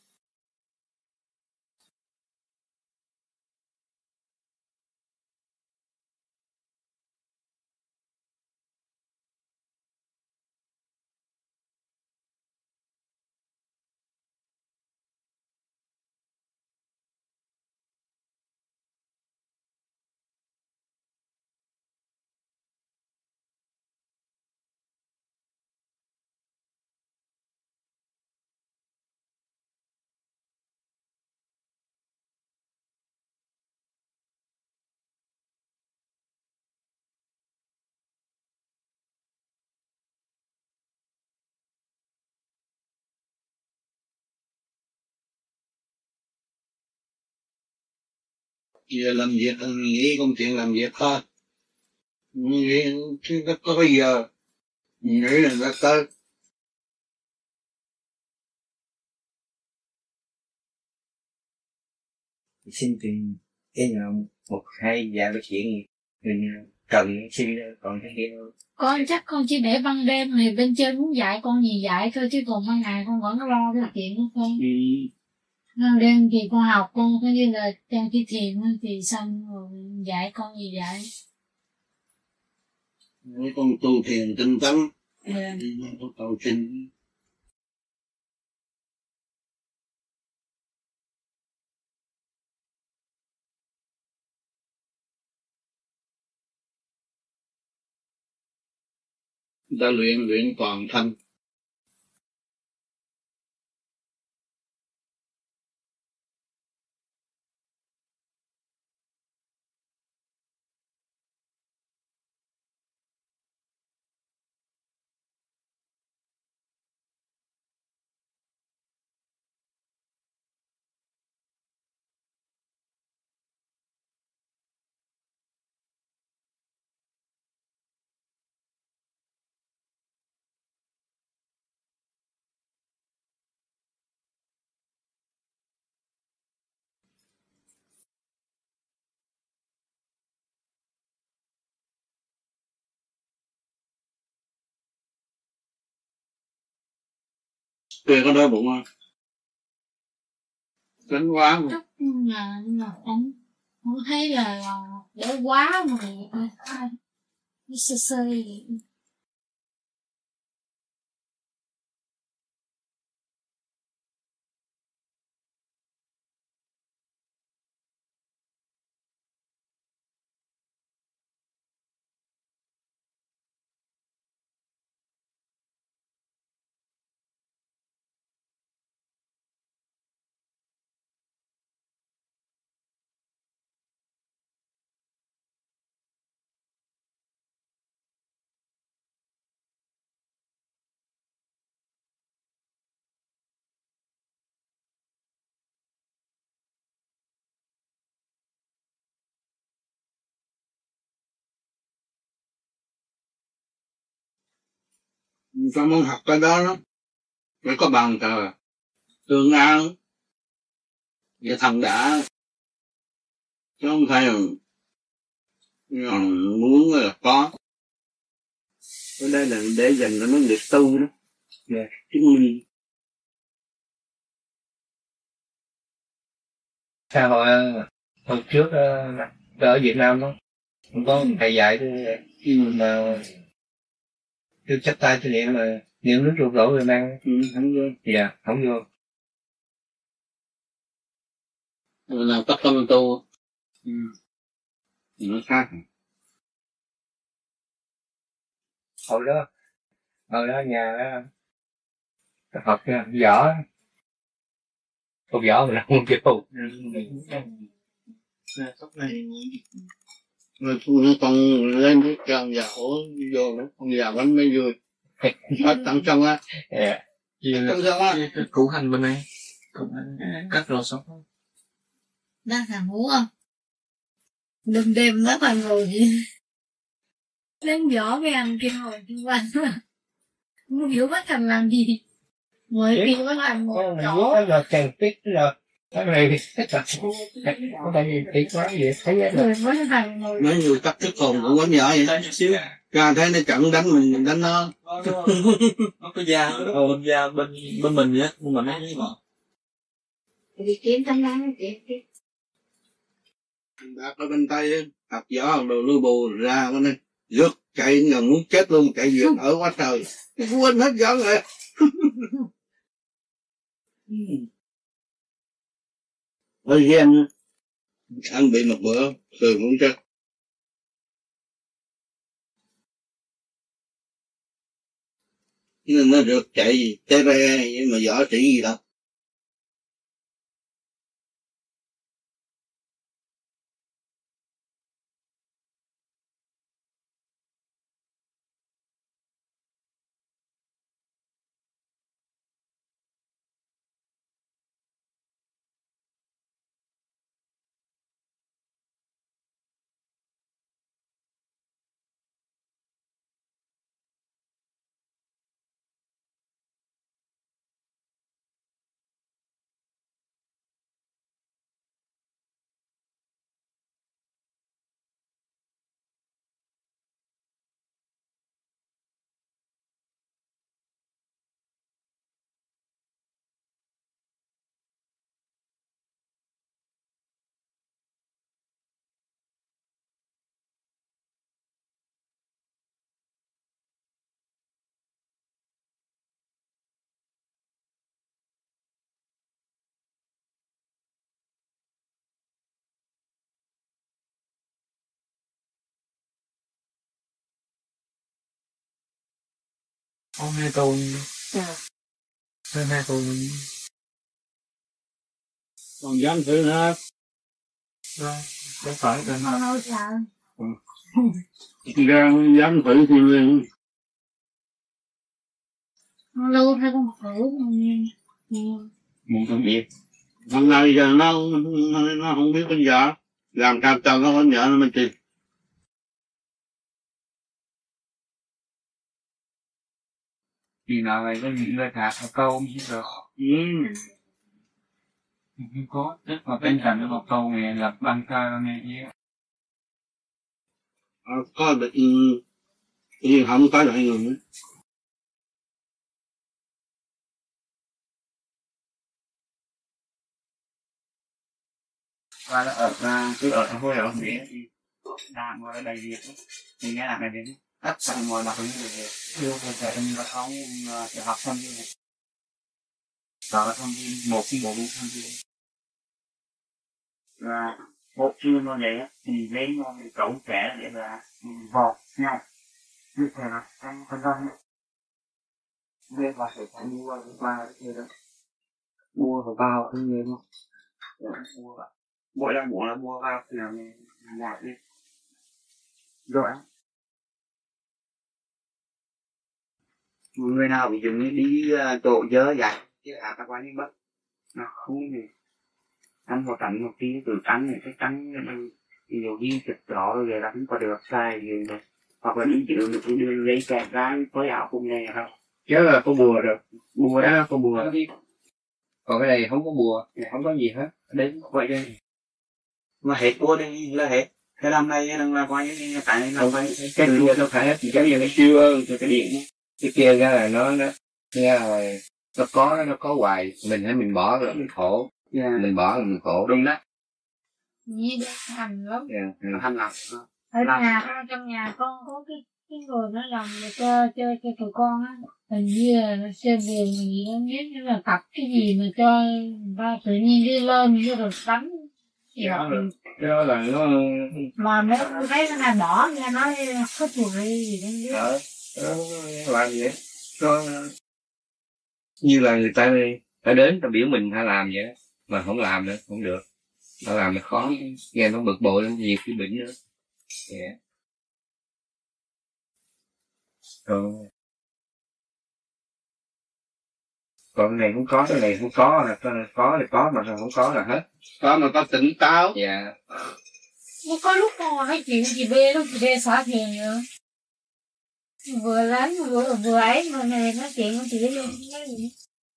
Giờ làm việc, nghĩ công chuyện làm việc thôi. Nghĩ chứ có cái giờ. Nghĩ là đã tới. Xin tiền cái nào một hai vài cái chuyện mình cần xin còn cái kia thôi. Con chắc con chỉ để ban đêm thì bên trên muốn dạy con gì dạy thôi chứ còn ban ngày con vẫn lo cái chuyện của con. Ban đêm thì con học con có như là trang thi thiền thì xong rồi dạy con gì dạy. Mấy con tu thiền tinh tấn. Con cầu xin. Ta luyện toàn thân. Tôi có đói bụng không? Đánh quá mà. Chút là không thấy là để quá mà sơ sơ vậy. Con muốn học cái đó phải có bằng cờ tương an và thần đã, chứ không phải là muốn là có. Cái đây là để dành cho nó nghiệp tu đó, chứng minh. Sao hồi trước ở Việt Nam đó cũng có thầy dạy mà tôi chắp tay tôi niệm là niệm nước ruột đổ rồi mang Không vô. dạ không vô. Rồi nào tất tâm tu nó khác. hồi đó nhà đó học võ học võ mình không kịp phục. Rồi con lên cái con dạo vô đó, con dạo bánh mới vui. Hết tặng trong á. Dạ. Tặng trong á. Củ hành bên này củ hành cắt rồi xong. Đang thằng ngủ không? Đêm đêm nó toàn ngồi gì lên gió với anh kia ngồi chung quanh. Không hiểu bắt thành làm gì. Ngồi kia bắt thành ngồi Gió là càng tuyết là cái này có tại vì tí quá vậy thấy á. người mới thành ngồi. Mấy người cắt thức hồn cũng quá nhỏ vậy. Ra thấy nó chặn đánh mình đánh nó. Nó có da, da bên mình á, bên mình nó như vậy. Đi kiếm tấm lá chị. Đặt ở bên tay học võ đồ lưu bù ra cái này rước chạy ngờ muốn chết luôn, chạy việc ở quá trời quên hết võ rồi. Hơi ghen ăn bị một bữa rồi muốn chết nên nó rước chạy té ra nhưng mà võ sĩ gì đâu. Ông hai tôn. Hai tôn. Còn dám thử hết Rồi, không phải tên Không đâu sợ. ra dám thử thì liền Không lâu hay con thử. một công việc hôm nay giờ nó không biết con vợ làm sao cho nó con vợ nó mới tìm. Khi nào này có những lời thạc một câu mới được. Không có, tức mà bên cạnh một câu này là băng ca nghe gì. Có được nhưng không có được người nữa. và nó ở cứ ở thành phố ở Mỹ thì làm gọi là đại việt thì nghe làm đại việt tất cả mọi mặt những người việt đưa một trẻ em vào không để học xong như này đó là thông tin một cái bộ thông tin và một chương như vậy thì lấy một cậu trẻ để là vọt nhau như thế là trong phần thân đây là phải phải mua qua cái đó mua vào bao cái gì không mua vào mỗi lần mua là mua vào thì làm đi rồi người nào ví dụ như đi chỗ dơ dại chứ các quán đi mất nó không gì ăn một tránh một tí từ tránh này cái tránh ví dụ đi thịt đỏ rồi là không có được sai gì rồi hoặc là đi chịu được đưa lấy kẹt ra với ảo cùng này không chứ là có bùa được bùa đó có bùa còn cái này không có bùa không có gì hết đến vậy đây mà hết bùa đây là hết cái năm nay đang là coi như tại này năm nay cái kia nó phải hết chỉ cái gì cái chưa cái điện cái kia ra là nó nghe rồi nó có hoài mình hay mình bỏ rồi mình khổ mình bỏ rồi mình khổ đúng đó như hành lắm hành lắm ở nhà trong nhà con có cái người nó làm được chơi cho tụi con á hình như là nó chơi buồn gì nó biết nó là tập cái gì mà cho ba tự nhiên đi lên cái rồi đánh cái đó là nó mà mấy thấy nó là bỏ nghe nói hết buồn gì đó biết làm gì đó như là người ta đến ta biểu mình hay làm vậy mà không làm nữa không được ta làm là khó nghe nó bực bội lắm nhiều cái bệnh nữa yeah. Còn cái này cũng có cái này không có là có mà không có là hết có mà có tỉnh táo dạ có lúc con nói chuyện chị B xả thiền nữa vừa lánh vừa ấy mà này nói chuyện con chị B luôn nói gì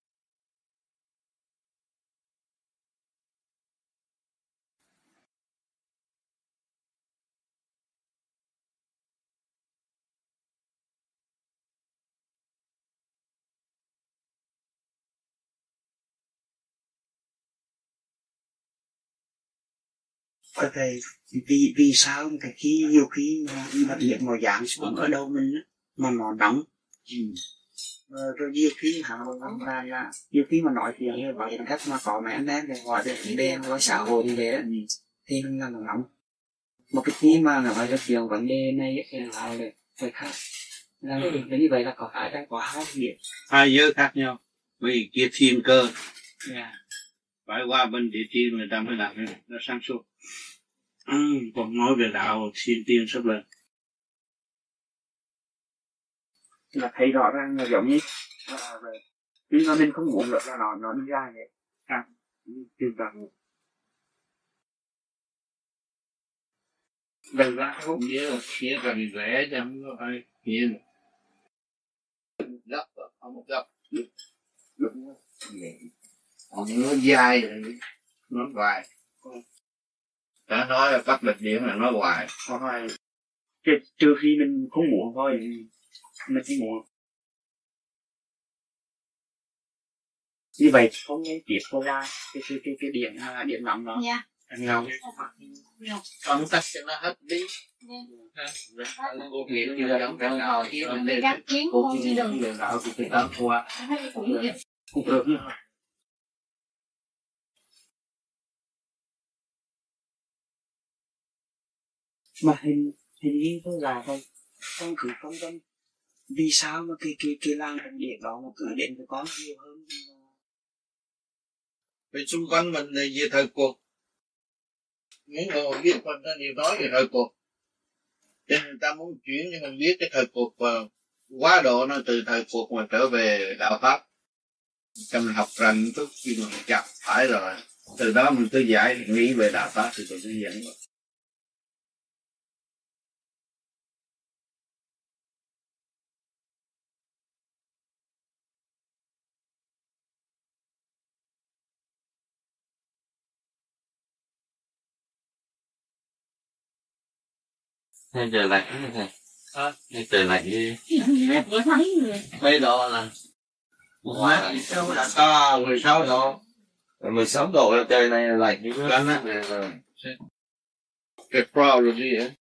có thể vì sao cái khi nhiều khi mà điện màu dạng xuống ở đâu mình mà nó nóng rồi nhiều khi là nhiều khi mà nói chuyện như vậy cách mà có mấy anh em để gọi được đen với xã hội như thế thì mình là nó nóng một cái khi mà nói cho chuyện vấn đề này thì là phải khác là như vậy là có phải đang có hai giới khác nhau vì kia thiên cơ phải qua bên địa chi người ta mới làm nó sáng suốt còn nói về đạo thiên tiên sắp lên là thấy rõ ràng là giống như nhưng mà mình không muốn được là nó đi ra vậy tương tự lần ra không nhớ kia gần vẽ chẳng có ai hiền gấp không gấp nó dài nó hoài đã nói là các lịch điểm là nói hoài trừ khi mình không muốn thôi mình chỉ muốn như vậy không nghe tiếp thôi ra cái điện nóng đó ngầu còn tắt cho nó hết đi cô nghĩ như giống cái nào khi mình lên cô chỉ đừng đường đạo thì ta qua cũng được mà hình như tôi là thôi con cứ công tâm vì sao mà cái làng điện đó mà cứ đến với con nhiều hơn vì xung quanh mình là về thời cuộc những người biết mình ta đều nói về thời cuộc cho nên người ta muốn chuyển cho mình biết cái thời cuộc và quá độ nó từ thời cuộc mà trở về đạo pháp cho mình học rành thức khi mà mình chặt phải rồi từ đó mình cứ giải nghĩ về đạo pháp thì tôi sẽ dẫn rồi hay trời lạnh như thế hay trời lạnh đi mấy độ là ngoài là 16 độ 16 độ trời này lạnh như Lạnh á. Cái proud rồi gì ấy.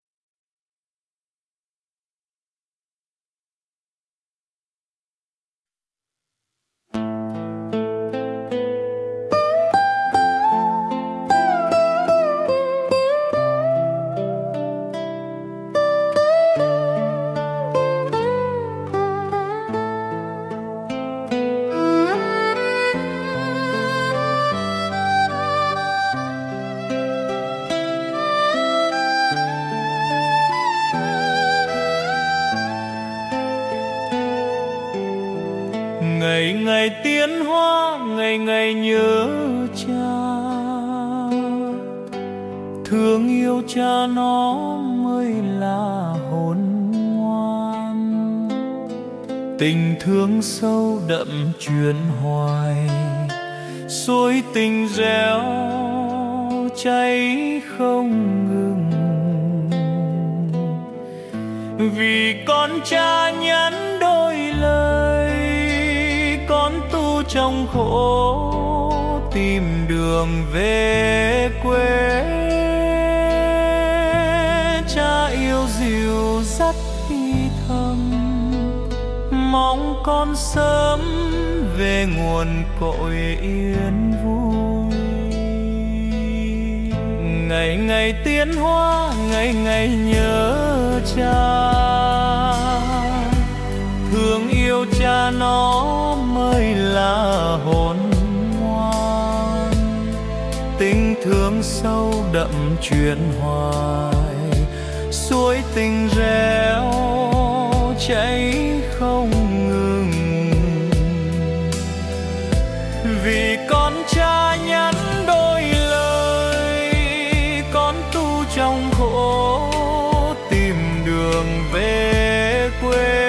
Ngày ngày tiến hóa, ngày ngày nhớ cha, thương yêu cha nó mới là hồn ngoan. Tình thương sâu đậm truyền hoài, suối tình réo cháy không ngừng. Vì con cha nhắn đôi lời, con tu trong khổ tìm đường về quê. Cha yêu dìu dắt thì thầm, mong con sớm về nguồn cội yên vui. Ngày ngày tiến hóa, ngày ngày nhớ cha, thương yêu cha nó mới là hồn ngoan. Tình thương sâu đậm truyền hoài, suối tình réo cháy không ngừng. Vì con cha nhắn đôi lời, con tu trong khổ tìm đường về quê.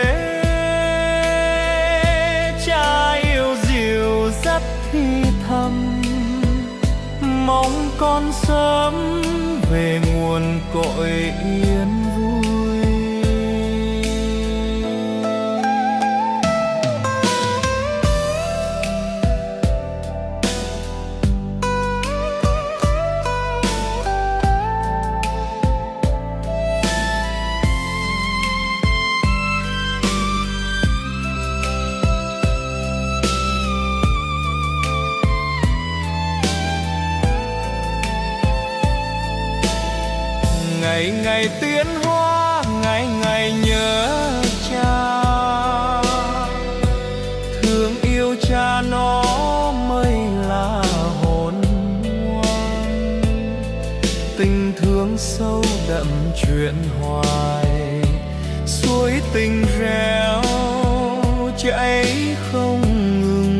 Cha yêu dìu dắt thì thầm, mong con sớm về nguồn cội yên vui. Ngày ngày tiến hóa, ngày ngày nhớ cha, thương yêu cha nó mới là hồn ngoan. Tình thương sâu đậm truyền hoài, suối tình réo chảy không ngừng.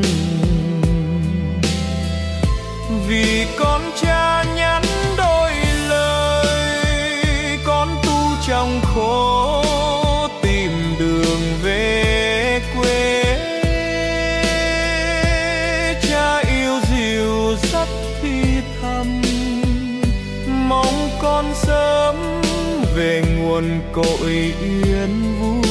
Vì con cha nhắn đôi lời, con tu trong khổ tìm đường về quê. Cha yêu dìu dắt thì thầm, mong con sớm về nguồn cội yên vui.